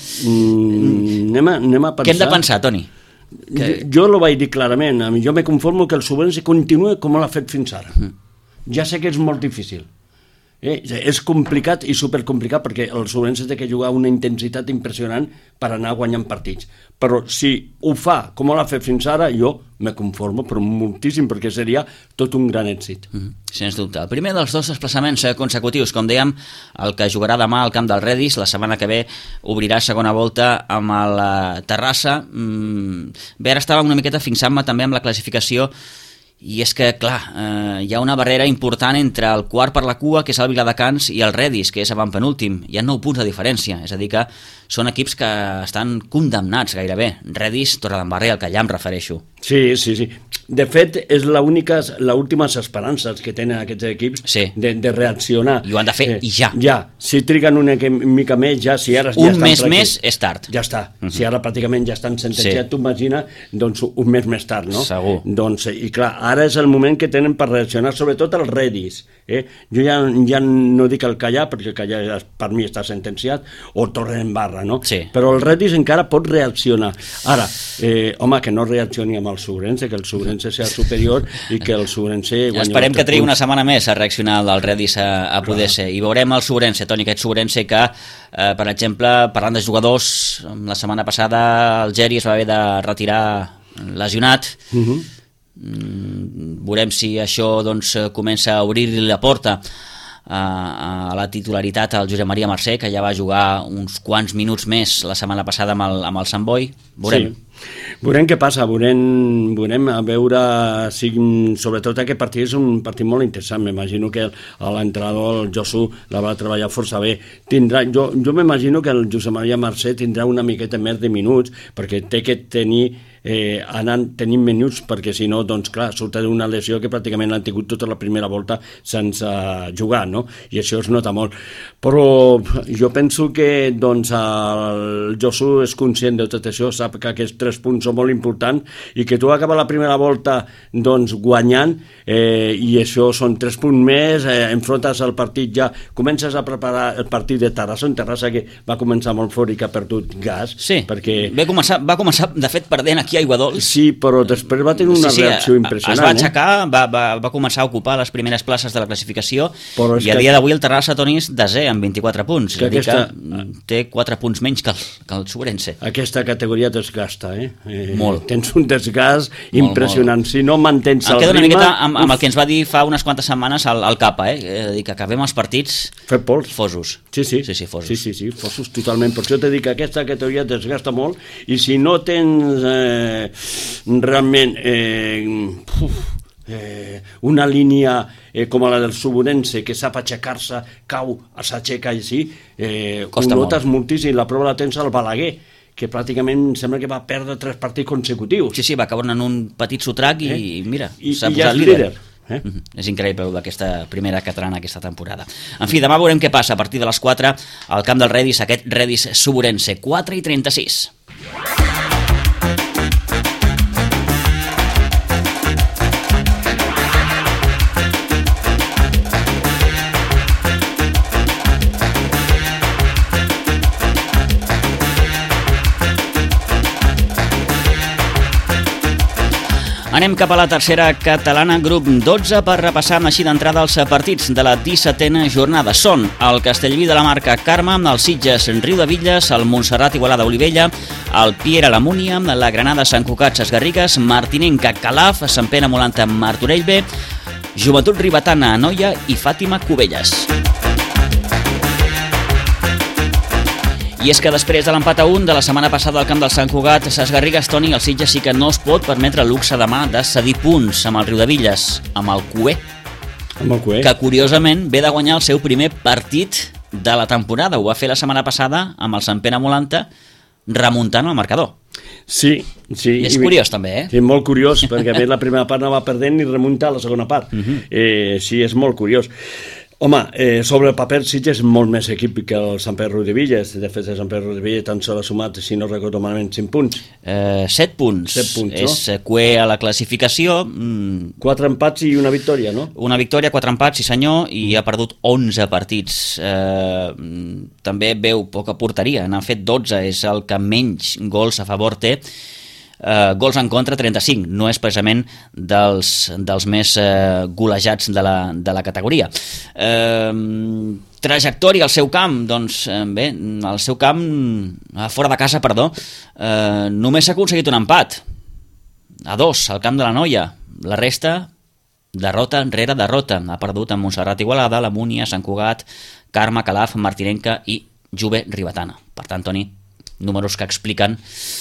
Anem a pensar... Què hem de pensar, Toni? Jo lo vaig dir clarament. Jo me conformo que el Sobrense continua com l'ha fet fins ara. Ja sé que és molt difícil. És complicat i supercomplicat perquè el Sobrense té que jugar una intensitat impressionant per anar guanyant partits. Però si ho fa com l'ha fet fins ara, jo me conformo, però moltíssim, perquè seria tot un gran èxit. Sens dubte. El primer dels 2 desplaçaments consecutius, com dèiem, el que jugarà demà al camp del Redis, la setmana que ve obrirà segona volta amb el Terrassa. Bé, ara estava una miqueta fixant-me també amb la classificació, i és que, clar, hi ha una barrera important entre el quart per la cua, que és el Viladecans, i el Redis, que és penúltim. Hi ha 9 punts de diferència, és a dir que són equips que estan condemnats gairebé. Redis, Torredembarra i el Callà, em refereixo. Sí. De fet, és l'últimes esperances que tenen aquests equips de reaccionar. I ho han de fer ja. Ja, si triguen una mica més, ja si ara... Un mes més és tard. Ja està. Si ara pràcticament ja estan sentenciats, tu imagina, doncs un mes més tard, no? Segur. Doncs, i clar, ara és el moment que tenen per reaccionar, sobretot els Redis. Jo ja no dic el Callà, perquè el Callà per mi està sentenciat, o Torredembarra, no? Sí. Però el Redis encara pot reaccionar. Ara, home, que no reaccioni amb el Sobrense, que el Sobrense sigui superior i que el Sobrense guanyi... Esperem que trigui una setmana més a reaccionar del Redis a poder ser. I veurem el Sobrense, Toni, aquest Sobrense que, per exemple, parlant de jugadors, la setmana passada el Geri es va haver de retirar lesionat. Veurem si això doncs, comença a obrir-li la porta a la titularitat al Josep Maria Mercè, que ja va jugar uns quants minuts més la setmana passada amb el Sant Boi. Veurem. Sí. Veurem què passa, veurem a veure si, sobretot aquest partit és un partit molt interessant. M'imagino que l'entrenador, el Josu, la va treballar força bé. Jo m'imagino que el Josep Maria Mercè tindrà una miqueta més de minuts, perquè té que tenint minuts, perquè si no, doncs clar, surt d'una lesió que pràcticament l'han tingut tota la primera volta sense jugar, no? I això es nota molt. Però jo penso que doncs el Josu és conscient de tot això, sap que aquests 3 punts són molt importants i que tu acabes la primera volta doncs guanyant, i això són 3 punts més, enfrontes el partit, ja comences a preparar el partit de Terrassa, un Terrassa que va començar molt fort i que ha perdut gas. Sí, perquè va començar de fet perdent aquí a Aiguadols. Sí, però després va tenir una reacció impressionant. Es va aixecar, va començar a ocupar les primeres places de la classificació, i a dia d'avui el Terrassa, Toni, és desè amb 24 punts, és a dir que té 4 punts menys que el Sobrense. Aquesta categoria desgasta, molt. Tens un desgast impressionant. Si no mantens el ritme... Queda una miqueta amb el que ens va dir fa unes quantes setmanes al Capa, és a dir, que acabem els partits fosos. Sí, fosos totalment. Per això t'he dit que aquesta categoria desgasta molt, i si no tens realment una línia com la del Suburense, que sap aixecar-se, cau, s'aixeca així, ho notes moltíssim. La prova la tens al Balaguer, que pràcticament sembla que va perdre 3 partits consecutius. Sí, va caure en un petit sotrac i mira, s'ha ja posat líder. És increïble d'aquesta primera catalana aquesta temporada. En fi, demà veurem què passa a partir de les 4 al camp del Redis, aquest Redis Suburense, 4:36. Anem cap a la tercera catalana, grup 12, per repassar així d'entrada els partits de la 17a jornada. Són el Castellví de la Marca Carme, el Sitges Riudebitlles, el Montserrat Igualada Olivella, el Piera la Múnia, la Granada Sant Cugat Ses Garrigues, Martinenca Calaf, Sant Pere Molanta Martorell B, Joventut Ribetana Anoia i Fàtima Cubelles. I és que després de l'empat a 1 de la setmana passada al camp del Sant Cugat Ses Garrigues, Toni, el Sitges sí que no es pot permetre el luxe demà de cedir punts amb el Riudebitlles, amb el Cué, que curiosament ve de guanyar el seu primer partit de la temporada. Ho va fer la setmana passada amb el Sant Pere Molanta, remuntant el marcador. Sí. És curiós també, Sí, molt curiós, perquè a més la primera part anava perdent i remunta la segona part. Sí, és molt curiós. Home, sobre el paper Sitges és molt més equip que el Sant Pere Riudebitlles. De fet, el Sant Pere Riudebitlles tan sol ha sumat, si no recordo malament, 5 punts. 7 punts. 7 punts, no? És cué a la classificació. 4 empats i una victòria, no? Una victòria, 4 empats, sí senyor, i ha perdut 11 partits. També veu poca porteria, n'ha fet 12, és el que menys gols a favor té. Gols en contra 35, no és precisament dels més golejats de la categoria. Trajectòria al seu camp, doncs bé, al seu camp, fora de casa, només s'ha aconseguit un empat a 2 al camp de la Noia. La resta, derrota rere derrota. Ha perdut amb Montserrat Igualada, la Múnia, Sant Cugat, Carme, Calaf, Martinenca i Jove Ribetana. Per tant, Toni, números que expliquen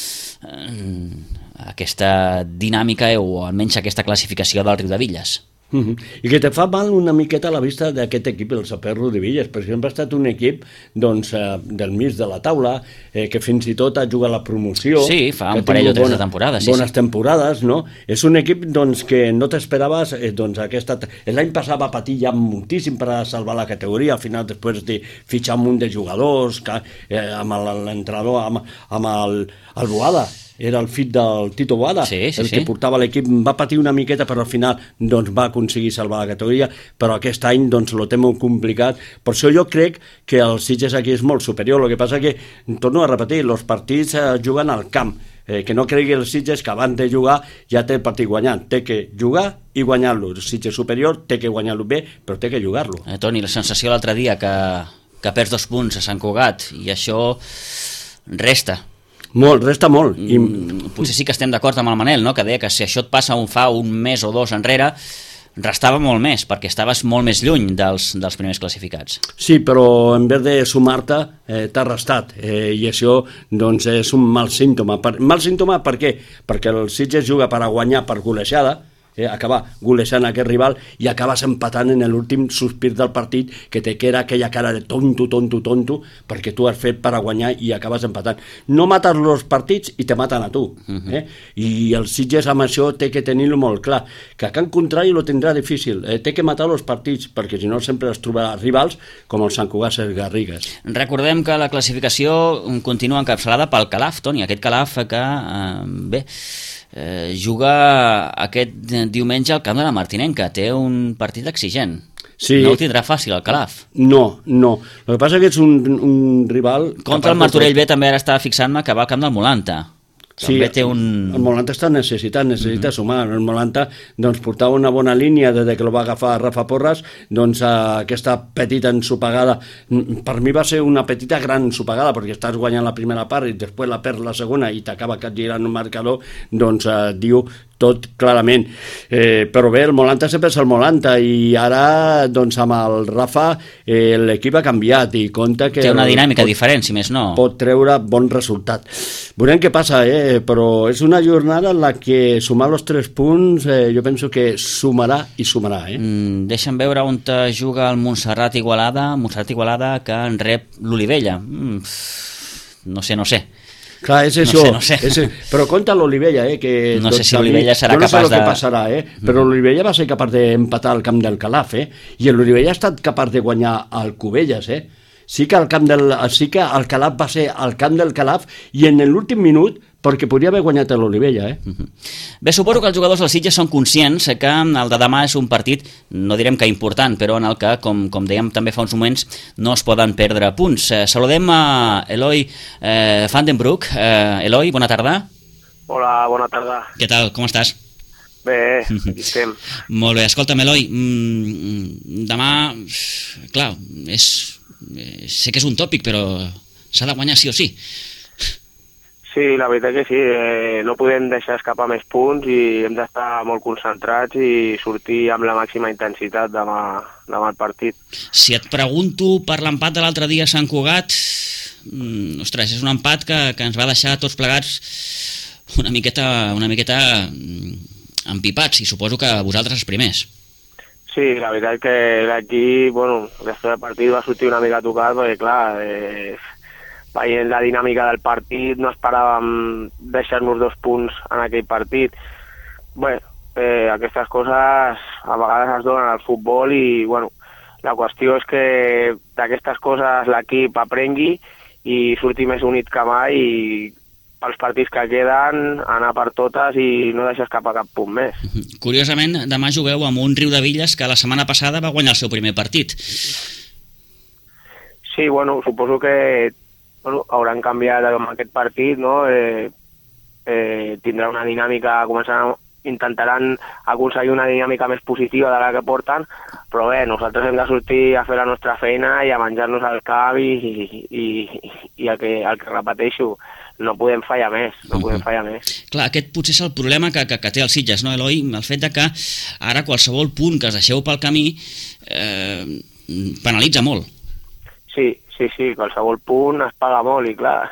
aquesta dinàmica o almenys aquesta classificació del Riudebitlles. I que te fa mal una miqueta a la vista d'aquest equip, el Sant Pere Riudebitlles, perquè sempre ha estat un equip del mig de la taula, que fins i tot ha jugat la promoció. Sí, fa un parell o 3 de temporades. Bones temporades, no? És un equip que no t'esperaves. L'any passat va patir ja moltíssim per a salvar la categoria, al final després de fitxar un munt de jugadors, amb l'entrenador, amb el Boada. Era el fill del Tito Boada, que portava l'equip, va patir una miqueta, però al final doncs, va aconseguir salvar la categoria, però aquest any doncs, lo té molt complicat. Per això jo crec que el Sitges aquí és molt superior. El que passa que, torno a repetir, els partits juguen al camp, que no cregui el Sitges que abans de jugar ja té el partit guanyant. Té que jugar i guanyar-lo. El Sitges superior té que guanyar-lo bé, però té que jugar-lo. Toni, la sensació l'altre dia que perds 2 punts a Sant Cugat, i això resta. Resta molt. Potser sí que estem d'acord amb el Manel, no? Que deia que si això et passa fa un mes o 2 enrere, restava molt més, perquè estaves molt més lluny dels primers classificats. Sí, però en vez de sumar-te, t'ha restat, i això doncs, és un mal símptoma. Mal símptoma per què? Perquè el Sitges juga per a guanyar per golejada, acabar golejant aquest rival i acabes empatant en l'últim sospir del partit que te queda aquella cara de tonto perquè tu has fet per a guanyar i acabes empatant. No mates els partits i te maten a tu. I el Sitges amb això té que tenir-lo molt clar, que a Can Contrari lo tindrà difícil, té que matar els partits perquè si no sempre es trobarà rivals com el Sant Cugat Garrigues. Recordem que la classificació continua encapçalada pel Calaf, Toni, aquest Calaf que juga aquest diumenge al camp de la Martinenca. Té un partit exigent. Sí. No ho tindrà fàcil el Calaf. No. El que passa és que és un rival... Contra el Martorell B també ara estava fixant-me que va al camp del Molanta. Sí, el Molanta està necessita sumar. El Molanta doncs, portava una bona línia des que el va agafar Rafa Porras, doncs aquesta petita ensopegada, per mi va ser una petita gran ensopegada, perquè estàs guanyant la primera part i després la perds la segona i t'acaba girant un marcador, doncs diu tot clarament. Però bé, el Molanta sempre és el Molanta i ara doncs, amb el Rafa l'equip ha canviat i compta que... Té una dinàmica diferent, si més no. Pot treure bon resultat. Veurem què passa, però és una jornada en la que sumar els 3 punts jo penso que sumarà i sumarà. Deixa'm veure on juga el Montserrat Igualada que en rep l'Olivella. No sé. Clar, és això. No sé. Però compta l'Olivella, que... No sé si l'Olivella serà capaç de... Jo no sé el que passarà, però l'Olivella va ser capaç d'empatar al camp del Calaf, i l'Olivella ha estat capaç de guanyar al Cubelles, Sí que el Calaf va ser al camp del Calaf i en l'últim minut perquè podria haver guanyat l'Olivella. Bé, suposo que els jugadors del Sitges són conscients que el de demà és un partit, no direm que important, però en el que, com dèiem també fa uns moments, no es poden perdre punts. Saludem a Eloi van den Broek. Eloi, bona tarda. Hola, bona tarda. Què tal, com estàs? Bé, aquí estem. Molt bé, escolta'm, Eloi, demà, clar, sé que és un tòpic, però s'ha de guanyar sí o sí. Sí, la veritat que sí, no podem deixar escapar més punts i hem d'estar molt concentrats i sortir amb la màxima intensitat demà al partit. Si et pregunto per l'empat de l'altre dia a Sant Cugat, ostres, és un empat que ens va deixar tots plegats una miqueta empipats, i suposo que vosaltres els primers. Sí, la veritat que l'equip, després del partit va sortir una mica tocat, perquè clar, veient la dinàmica del partit, no esperàvem deixar-nos 2 punts en aquell partit. Bé, aquestes coses a vegades es donen al futbol i, la qüestió és que d'aquestes coses l'equip aprengui i surti més unit que mai i pels partits que queden, anar per totes i no deixar escapar cap punt més. Curiosament, demà jugueu amb un Riudevilles que la setmana passada va guanyar el seu primer partit. Sí, suposo que hauran canviat amb aquest partit, no? Tindrà una dinàmica, intentaran aconseguir una dinàmica més positiva de la que porten, però bé, nosaltres hem de sortir a fer la nostra feina i a menjar-nos el cap i el que repeteixo, no podem fallar més, Clar, aquest potser és el problema que té el Sitges, no, Eloi? El fet de que ara qualsevol punt que es deixeu pel camí penalitza molt. Sí, qualsevol punt es paga molt i clar,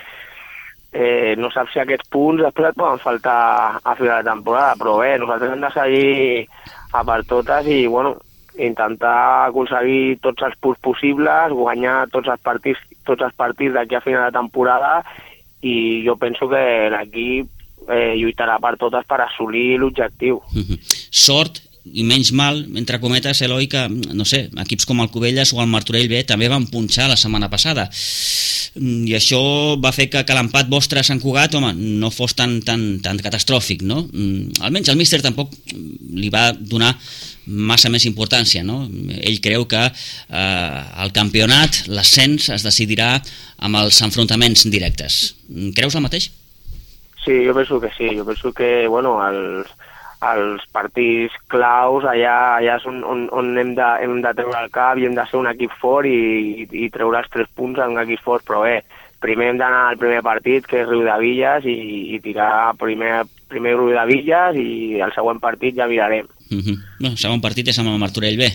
no saps si aquests punts després et poden faltar a final de temporada, però bé, nosaltres hem de seguir a per totes i intentar aconseguir tots els punts possibles, guanyar tots els partits d'aquí a final de temporada i jo penso que l'equip lluitarà per totes per assolir l'objectiu. Sort i menys mal, entre cometes, Eloi, que, no sé, equips com el Cubelles o el Martorell B també van punxar la setmana passada. I això va fer que l'empat vostre a Sant Cugat, no fos tan catastròfic, no? Almenys el míster tampoc li va donar massa més importància, no? Ell creu que el campionat, l'ascens, es decidirà amb els enfrontaments directes. Creus el mateix? Sí, jo penso que sí. Jo penso que, els partits claus allà és on hem de treure el cap i hem de ser un equip fort i treure els 3 punts en un equip fort, però bé, primer hem d'anar al primer partit, que és Riudevilles, i tirar primer Riudevilles i el següent partit ja mirarem. Bueno, segon partit és amb el Martorell B.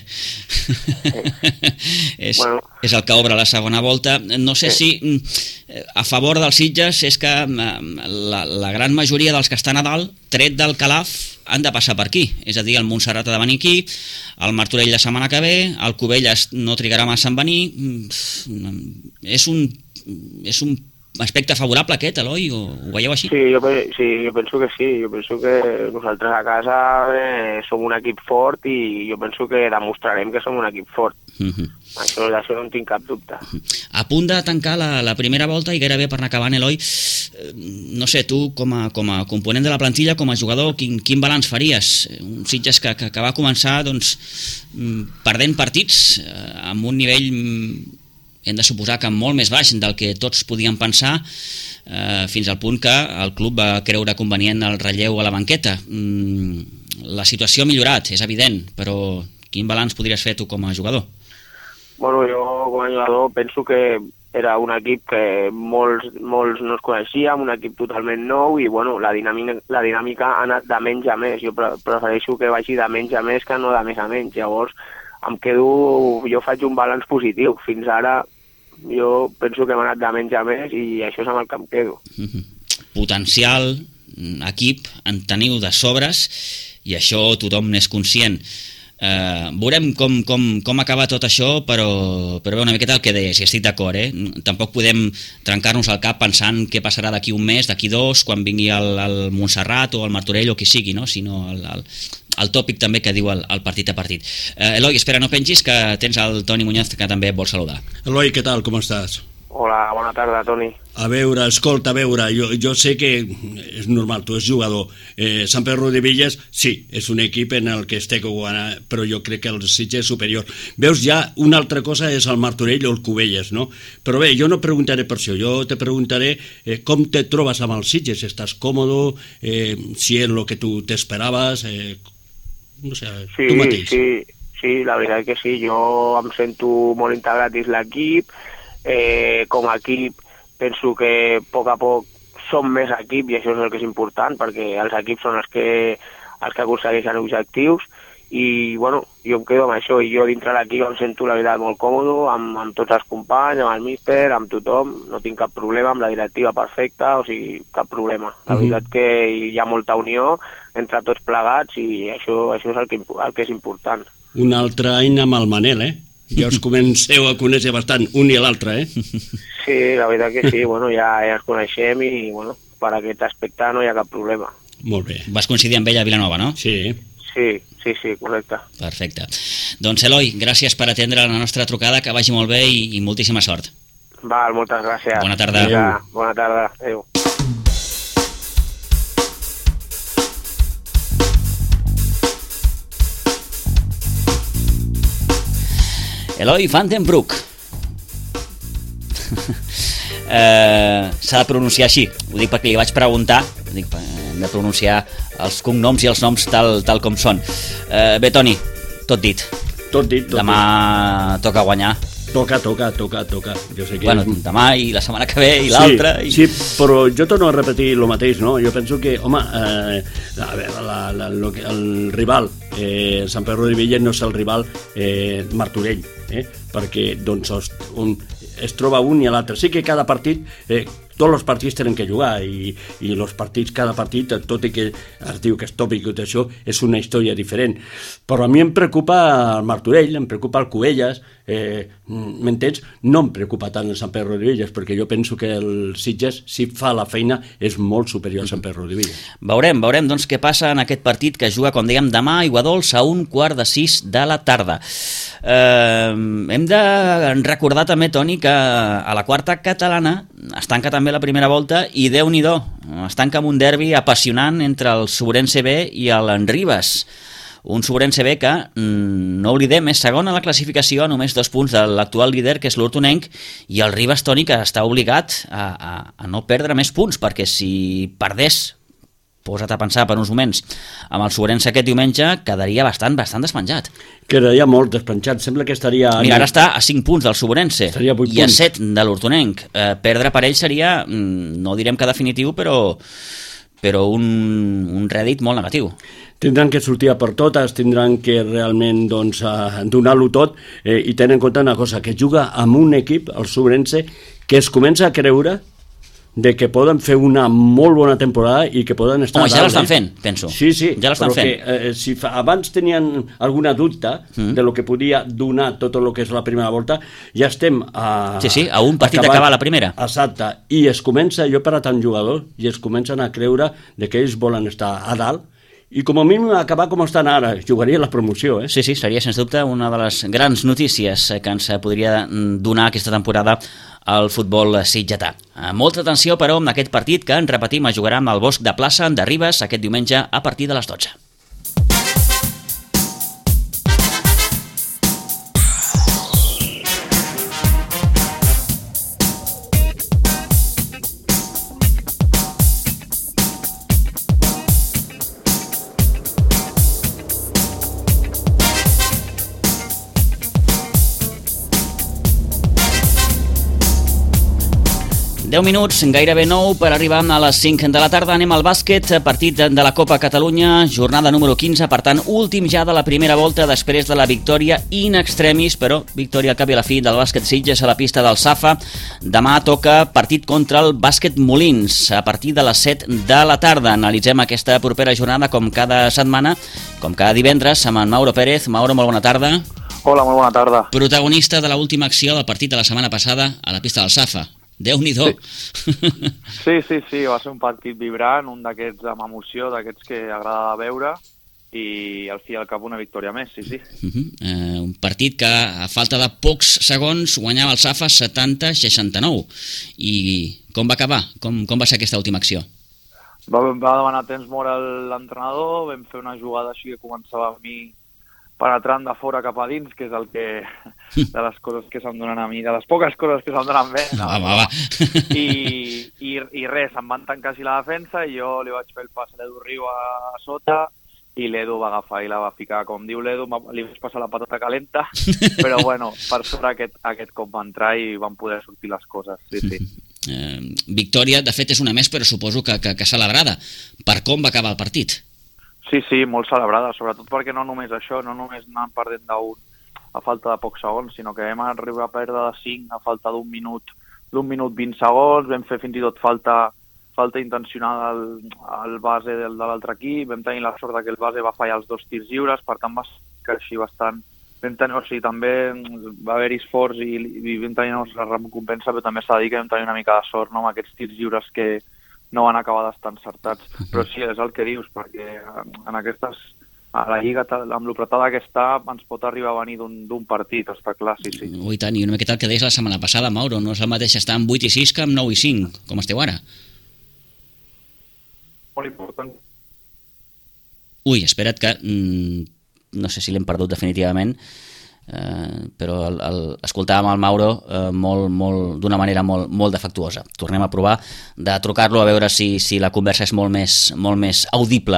És el que obre la segona volta. No sé si a favor dels Sitges és que la gran majoria dels que estan a dalt, tret del Calaf, han de passar per aquí. És a dir, el Montserrat ha de venir aquí, el Martorell la setmana que ve, el Cubelles no trigarà massa en venir. És un aspecte favorable aquest, Eloi? Ho veieu així? Sí, jo penso que sí. Jo penso que nosaltres a casa som un equip fort i jo penso que demostrarem que som un equip fort. D'això no en tinc cap dubte. A punt de tancar la primera volta i gairebé per anar acabant, Eloi, no sé, tu com a component de la plantilla, com a jugador, quin balanç faries? Un Sitges que va començar perdent partits amb un nivell, hem de suposar que molt més baix del que tots podíem pensar, fins al punt que el club va creure convenient el relleu a la banqueta. La situació ha millorat, és evident, però quin balanç podries fer tu com a jugador? Bueno, jo com a jugador penso que era un equip que molts no es coneixíem, un equip totalment nou i bueno, la dinàmica ha anat de menys a més. Jo prefereixo que vagi de menys a més que no de més a menys. Llavors jo faig un balanç positiu. Fins ara jo penso que hem anat de menys a més i això és amb el que em quedo. Potencial, equip, en teniu de sobres i això tothom n'és conscient. Veurem com acaba tot això, però bé, una miqueta el que deies, i estic d'acord, tampoc podem trencar-nos el cap pensant què passarà d'aquí un mes, d'aquí dos, quan vingui el Montserrat o el Martorell o qui sigui, no? Sinó el tòpic també que diu el partit a partit. Eloi, espera, no pengis, que tens el Toni Muñoz que també et vol saludar. Eloi, què tal, com estàs? Hola, bona tarda, Toni. A veure, jo sé que és normal, tu ets jugador. Sant Pedro de Villas, sí, és un equip en el que es té que guanyar, però jo crec que el Sitges és superior. Veus, ja una altra cosa és el Martorell o el Cubelles, no? Però bé, jo no preguntaré per això, jo te preguntaré com te trobes amb el Sitges, estàs còmode, si és el que tu t'esperaves, no sé, tu mateix. Sí, la veritat que sí, jo em sento molt integrat dins l'equip. Com a equip penso que a poc som més equip i això és el que és important perquè els equips són els que aconsegueixen objectius i bueno, jo em quedo amb això i jo dintre l'equip em sento la veritat molt còmode amb tots els companys, amb el míster, amb tothom, no tinc cap problema, amb la directiva perfecta, o sigui, cap problema. La veritat que hi ha molta unió entre tots plegats i això és el que és important. Un altre any amb el Manel, ja us comenceu a conèixer bastant un i l'altre, Sí, la veritat que sí, bueno, ja ens coneixem i bueno, per aquest aspecte no hi ha cap problema. Molt bé. Vas coincidir amb ell a Vilanova, no? Sí. Sí, correcte. Perfecte. Doncs Eloi, gràcies per atendre la nostra trucada, que vagi molt bé i moltíssima sort. Val, moltes gràcies. Bona tarda. Bona tarda, adéu. Eloi van den Broek. S'ha de pronunciar així. Ho dic perquè li vaig preguntar. Hem de pronunciar els cognoms i els noms tal com són. Bé, Toni, tot dit. Tot dit. Demà toca guanyar. Toca. Jo sé que bueno, demà i la setmana que ve i l'altra. Sí, però jo torno a repetir el mateix, no? Jo penso que, home, a veure, el rival, Sant Pedro de Villas no és el rival Martorell, perquè doncs es troba un i l'altre. Sí que cada partit, tots els partits tenen que jugar i els partits, cada partit, tot i que es diu que és tòpic i tot això, és una història diferent. Però a mi em preocupa el Martorell, em preocupa el Cubelles, m'entens? No em preocupa tant el Sant Pedro de Villas, perquè jo penso que el Sitges, si fa la feina, és molt superior al Sant Pedro de Villas. Veurem doncs què passa en aquest partit que es juga, com dèiem, demà a Aiguadols a 1:45 de la tarda. Hem de recordar també, Toni, que a la quarta catalana es tanca també la primera volta i Déu-n'hi-do, es tanca amb un derbi apassionant entre el Sobrense B i l'Enribes. Un Sobrense B que, no oblidem, és segon a la classificació a només 2 punts de l'actual líder, que és l'Hortonenc, i el Ribes, Toni, que està obligat a no perdre més punts, perquè si perdés, posa't a pensar per uns moments, amb el Sobrense aquest diumenge, quedaria bastant despenjat. Quedaria molt despenjat, sembla que estaria... Mira, ara està a 5 punts del Sobrense i a 7 de l'Hortonenc. Perdre per ell seria, no direm que definitiu, però però un rèdit molt negatiu. Tindran que sortir a per totes, tindran que realment donar-lo tot i tenir en compte una cosa, que juga amb un equip, el Subrense, que es comença a creure de que poden fer una molt bona temporada i que poden estar... Home, ja l'estan fent, penso. Sí, ja l'estan fent. Que, si abans tenien alguna dubte de lo que podia donar tot el que és la primera volta, ja estem a... Sí, a un partit d'acabar la primera. Exacte, i es comença, jo he parat amb jugadors, i es comencen a creure de que ells volen estar a dalt, i com a mínim acabar com estan ara, jugaria la promoció. Sí, seria sens dubte una de les grans notícies que ens podria donar aquesta temporada al futbol sitgetà. Molta atenció, però, en aquest partit que, en repetim, es jugarà amb el Bosc de Plaça de Ribes aquest diumenge a partir de les 12. Deu minuts, gairebé 9 per arribar a les 5 de la tarda. Anem al bàsquet, partit de la Copa Catalunya, jornada número 15, per tant, últim ja de la primera volta després de la victòria in extremis, però victòria al cap i a la fi del bàsquet Sitges a la pista del Safa. Demà toca partit contra el bàsquet Molins a partir de les 7 de la tarda. Analitzem aquesta propera jornada com cada setmana, com cada divendres, amb en Mauro Pérez. Mauro, molt bona tarda. Hola, molt bona tarda. Protagonista de l'última acció del partit de la setmana passada a la pista del Safa. Déu-n'hi-do. Sí, va ser un partit vibrant, un d'aquests amb emoció, d'aquests que agrada veure, i al fi i al cap una victòria més, sí. Un partit que a falta de pocs segons guanyava el Safa 70-69. I com va acabar? Com va ser aquesta última acció? Va demanar temps mort a l'entrenador, vam fer una jugada així que començava amb mi penetrant de fora cap a dins, que és el que de les coses que se'm donen a mi, de les poques coses que se'm donen bé. Va. I res, em van tancar així la defensa i jo li vaig fer el pas a l'Edu Riu a sota i l'Edu va agafar i la va ficar, com diu l'Edu, li vaig passar la patata calenta, però bueno, per sobre aquest cop va entrar i van poder sortir les coses, sí. Victòria, de fet, és una més, però suposo que celebrada. Per com va acabar el partit? Sí, molt celebrada, sobretot perquè no només això, no només anant perdent a falta de pocs segons, sinó que vam arribar a perdre de 5 a falta d'un minut 20 segons, vam fer fins i tot falta intencionada al base de l'altre equip, vam tenir la sort que el base va fallar els 2 tirs lliures, per tant va ser així bastant... també va haver-hi esforç i vam tenir la recompensa, però també s'ha de dir que vam tenir una mica de sort, no?, amb aquests tirs lliures que no van acabar d'estar encertats. Però sí, és el que dius, perquè en aquestes, a la Lliga, amb l'opretada que està, ens pot arribar a venir d'un partit, està clar, sí. I tant, i una miqueta el que deies la setmana passada, Mauro, no és el mateix estar amb 8 i 6 que amb 9 i 5, com esteu ara. Molt important. Ui, espera't que... no sé si l'hem perdut definitivament, però escoltàvem el Mauro d'una manera molt defectuosa. Tornem a provar de trucar-lo a veure si la conversa és molt més audible.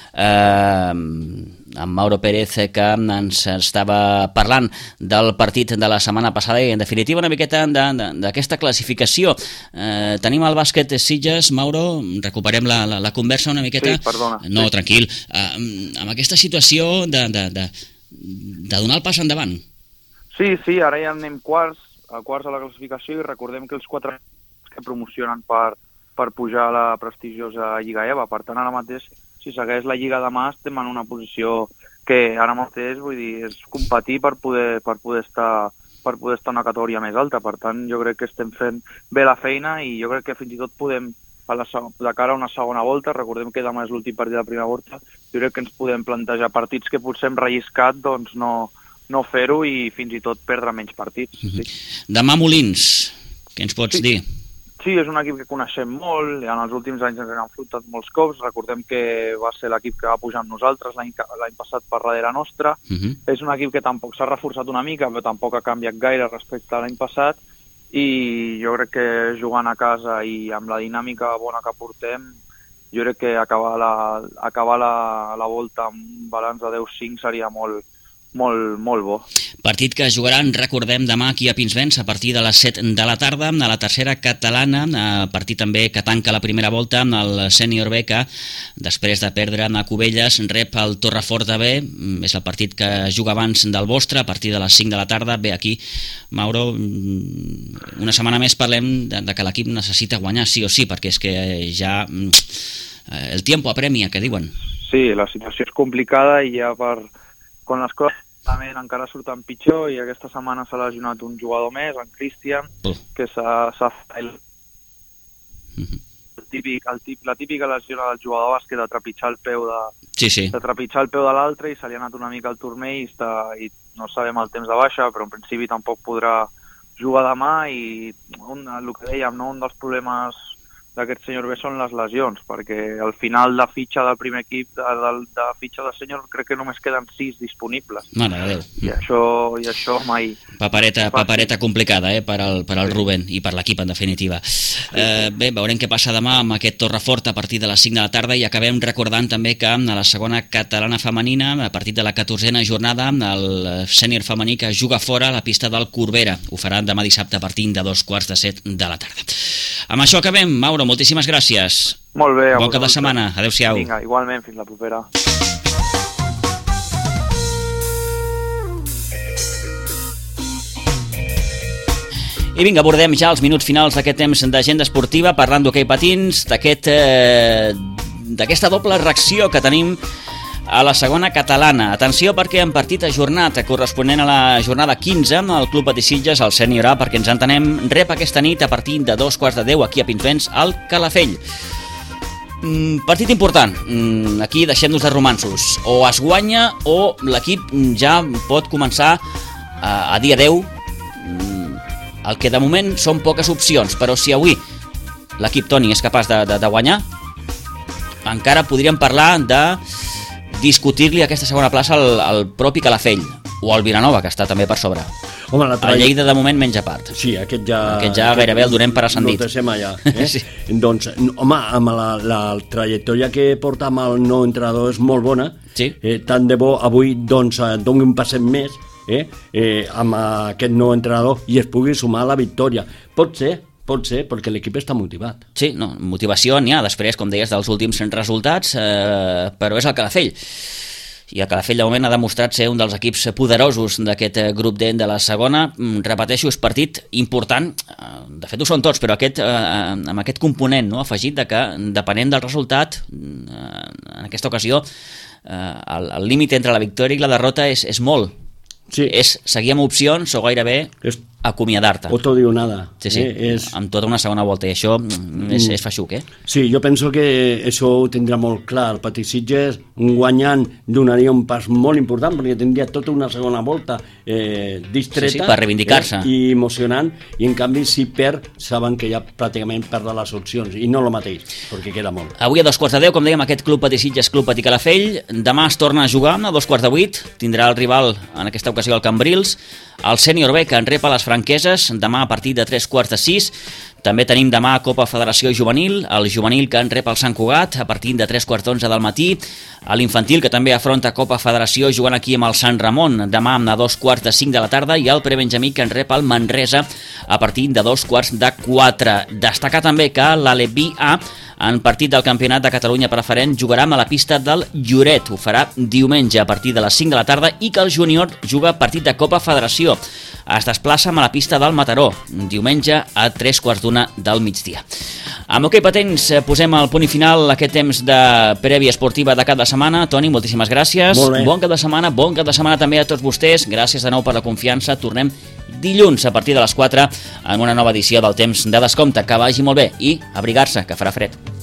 En Mauro Pérez, que ens estava parlant del partit de la setmana passada i en definitiva una miqueta d'aquesta classificació. Tenim el bàsquet Sitges, Mauro, recuperem la conversa una miqueta. Sí, perdona. No, tranquil. Amb aquesta situació de donar el pas endavant. Sí, ara ja anem quarts a la classificació i recordem que els 4 que promocionen per pujar a la prestigiosa Lliga EVA. Per tant, ara mateix, si segueix la Lliga demà, estem en una posició que ara mateix, vull dir, és competir per poder estar una categoria més alta. Per tant, jo crec que estem fent bé la feina i jo crec que fins i tot podem, de cara a una segona volta, recordem que demà és l'últim partit de la primera volta, jo crec que ens podem plantejar partits que potser hem relliscat, doncs no fer-ho i fins i tot perdre menys partits. Sí. Demà Molins, què ens pots dir? Sí, és un equip que coneixem molt, en els últims anys ens hem enfrontat molts cops, recordem que va ser l'equip que va pujar amb nosaltres l'any passat per darrere nostra. És un equip que tampoc s'ha reforçat una mica, però tampoc ha canviat gaire respecte a l'any passat, i jo crec que jugant a casa i amb la dinàmica bona que portem, jo crec que acabar la volta amb un balanç de 10-5 seria molt molt bo. Partit que jugaran, recordem, demà aquí a Pinsbens a partir de les 7 de la tarda, a la tercera catalana, partit també que tanca la primera volta amb el sènior B, que després de perdre a Cubelles rep el Torreforta B, és el partit que juga abans del vostre, a partir de les 5 de la tarda. Bé, aquí, Mauro, una setmana més parlem de que l'equip necessita guanyar sí o sí, perquè és que ja el tiempo apremia, que diuen. Sí, la situació és complicada i ja quan les coses encara surten pitjor, i aquesta setmana s'ha lesionat un jugador més, en Christian, que s'ha la típica lesió del jugador de bàsquet de trepitjar el peu de trepitjar el peu de l'altre, i se li ha anat una mica al turmell i no sabem el temps de baixa, però en principi tampoc podrà jugar demà. I el que dèiem, un dels problemes d'aquest senyor B són les lesions, perquè al final de fitxa del primer equip, de fitxa del senyor, crec que només queden 6 disponibles. Mare de Déu. I això mai... Papereta complicada per al Rubén i per l'equip, en definitiva. Bé, veurem què passa demà amb aquest Torreforta a partir de les 5 de la tarda, i acabem recordant també que a la segona catalana femenina, a partir de la 14a jornada, el sènior femení que juga fora a la pista del Corbera. Ho farà demà dissabte a partir de 7:15 de la tarda. Amb això acabem, Mauro, moltíssimes gràcies. Molt bé. Bon cap de setmana. Adéu-siau. Vinga, igualment, fins la propera. I vinga, abordem ja els minuts finals d'aquest temps d'agenda esportiva, parlant d'hoquei patins, d'aquesta doble reacció que tenim a la segona catalana. Atenció, perquè en partit ajornat corresponent a la jornada 15, el Club Patí Sitges, el sènior A, perquè ens entenem, rep aquesta nit a partir de 2:15 aquí a Pinsbens al Calafell. Partit important. Aquí deixem-nos de romanços. O es guanya o l'equip ja pot començar a dir adeu. El que de moment són poques opcions, però si avui l'equip Toni és capaç de guanyar, encara podríem parlar de discutir-li aquesta segona plaça al propi Calafell o al Vilanova, que està també per sobre. Home, el Lleida de moment menys a part. Sí, aquest ja gairebé el donem per ascendit. No deixem allà. Sí. Doncs, home, amb la trajectòria que porta amb el nou entrenador és molt bona. Sí. Tant de bo avui doni un passet més amb aquest nou entrenador i es pugui sumar a la victòria. Pot ser, perquè l'equip està motivat. Sí, motivació n'hi ha, després, com deies, dels últims resultats, però és el Calafell. I el Calafell, de moment, ha demostrat ser un dels equips poderosos d'aquest grup D de la segona. Repeteixo, és partit important, de fet ho són tots, però amb aquest component afegit de que, depenent del resultat, en aquesta ocasió, el límit entre la victòria i la derrota és molt. Sí. És seguir amb opcions o gairebé acomiadar-te. O tot diu nada. Sí. Amb tota una segona volta, i això és feixuc, Sí, jo penso que això ho tindrà molt clar. El Patí Sitges, guanyant, donaria un pas molt important, perquè tindria tota una segona volta distreta, per reivindicar-se. I emocionant, i en canvi si perd, saben que ja pràcticament perd les opcions, i no el mateix, perquè queda molt. Avui a 7:15, com dèiem, aquest Club Patí Sitges, Club Patí Calafell. Demà es torna a jugar a 7:08, tindrà el rival, en aquesta ocasió el Cambrils, el sènior B, que en rep a les Franqueses, demà a partir de 3:15. També tenim demà Copa Federació Juvenil, el juvenil que en rep el Sant Cugat a partir de 3:11 del matí, l'infantil que també afronta Copa Federació jugant aquí amb el Sant Ramon, demà a 2:45 de la tarda, i el prebenjamí que en rep el Manresa a partir de 3:15. Destacar també que l'Aleví A, en partit del Campionat de Catalunya preferent, jugarà a la pista del Lloret. Ho farà diumenge a partir de les 5 de la tarda, i que el júnior juga partit de Copa Federació. Es desplaça a la pista del Mataró, diumenge a 3:15 del migdia. Amb hoquei patins posem el punt i final a aquest temps de prèvia esportiva de cap de setmana. Toni, moltíssimes gràcies. Bon cap de setmana també a tots vostès. Gràcies de nou per la confiança. Tornem dilluns a partir de les 4 en una nova edició del Temps de Descompte. Que vagi molt bé i abrigar-se, que farà fred.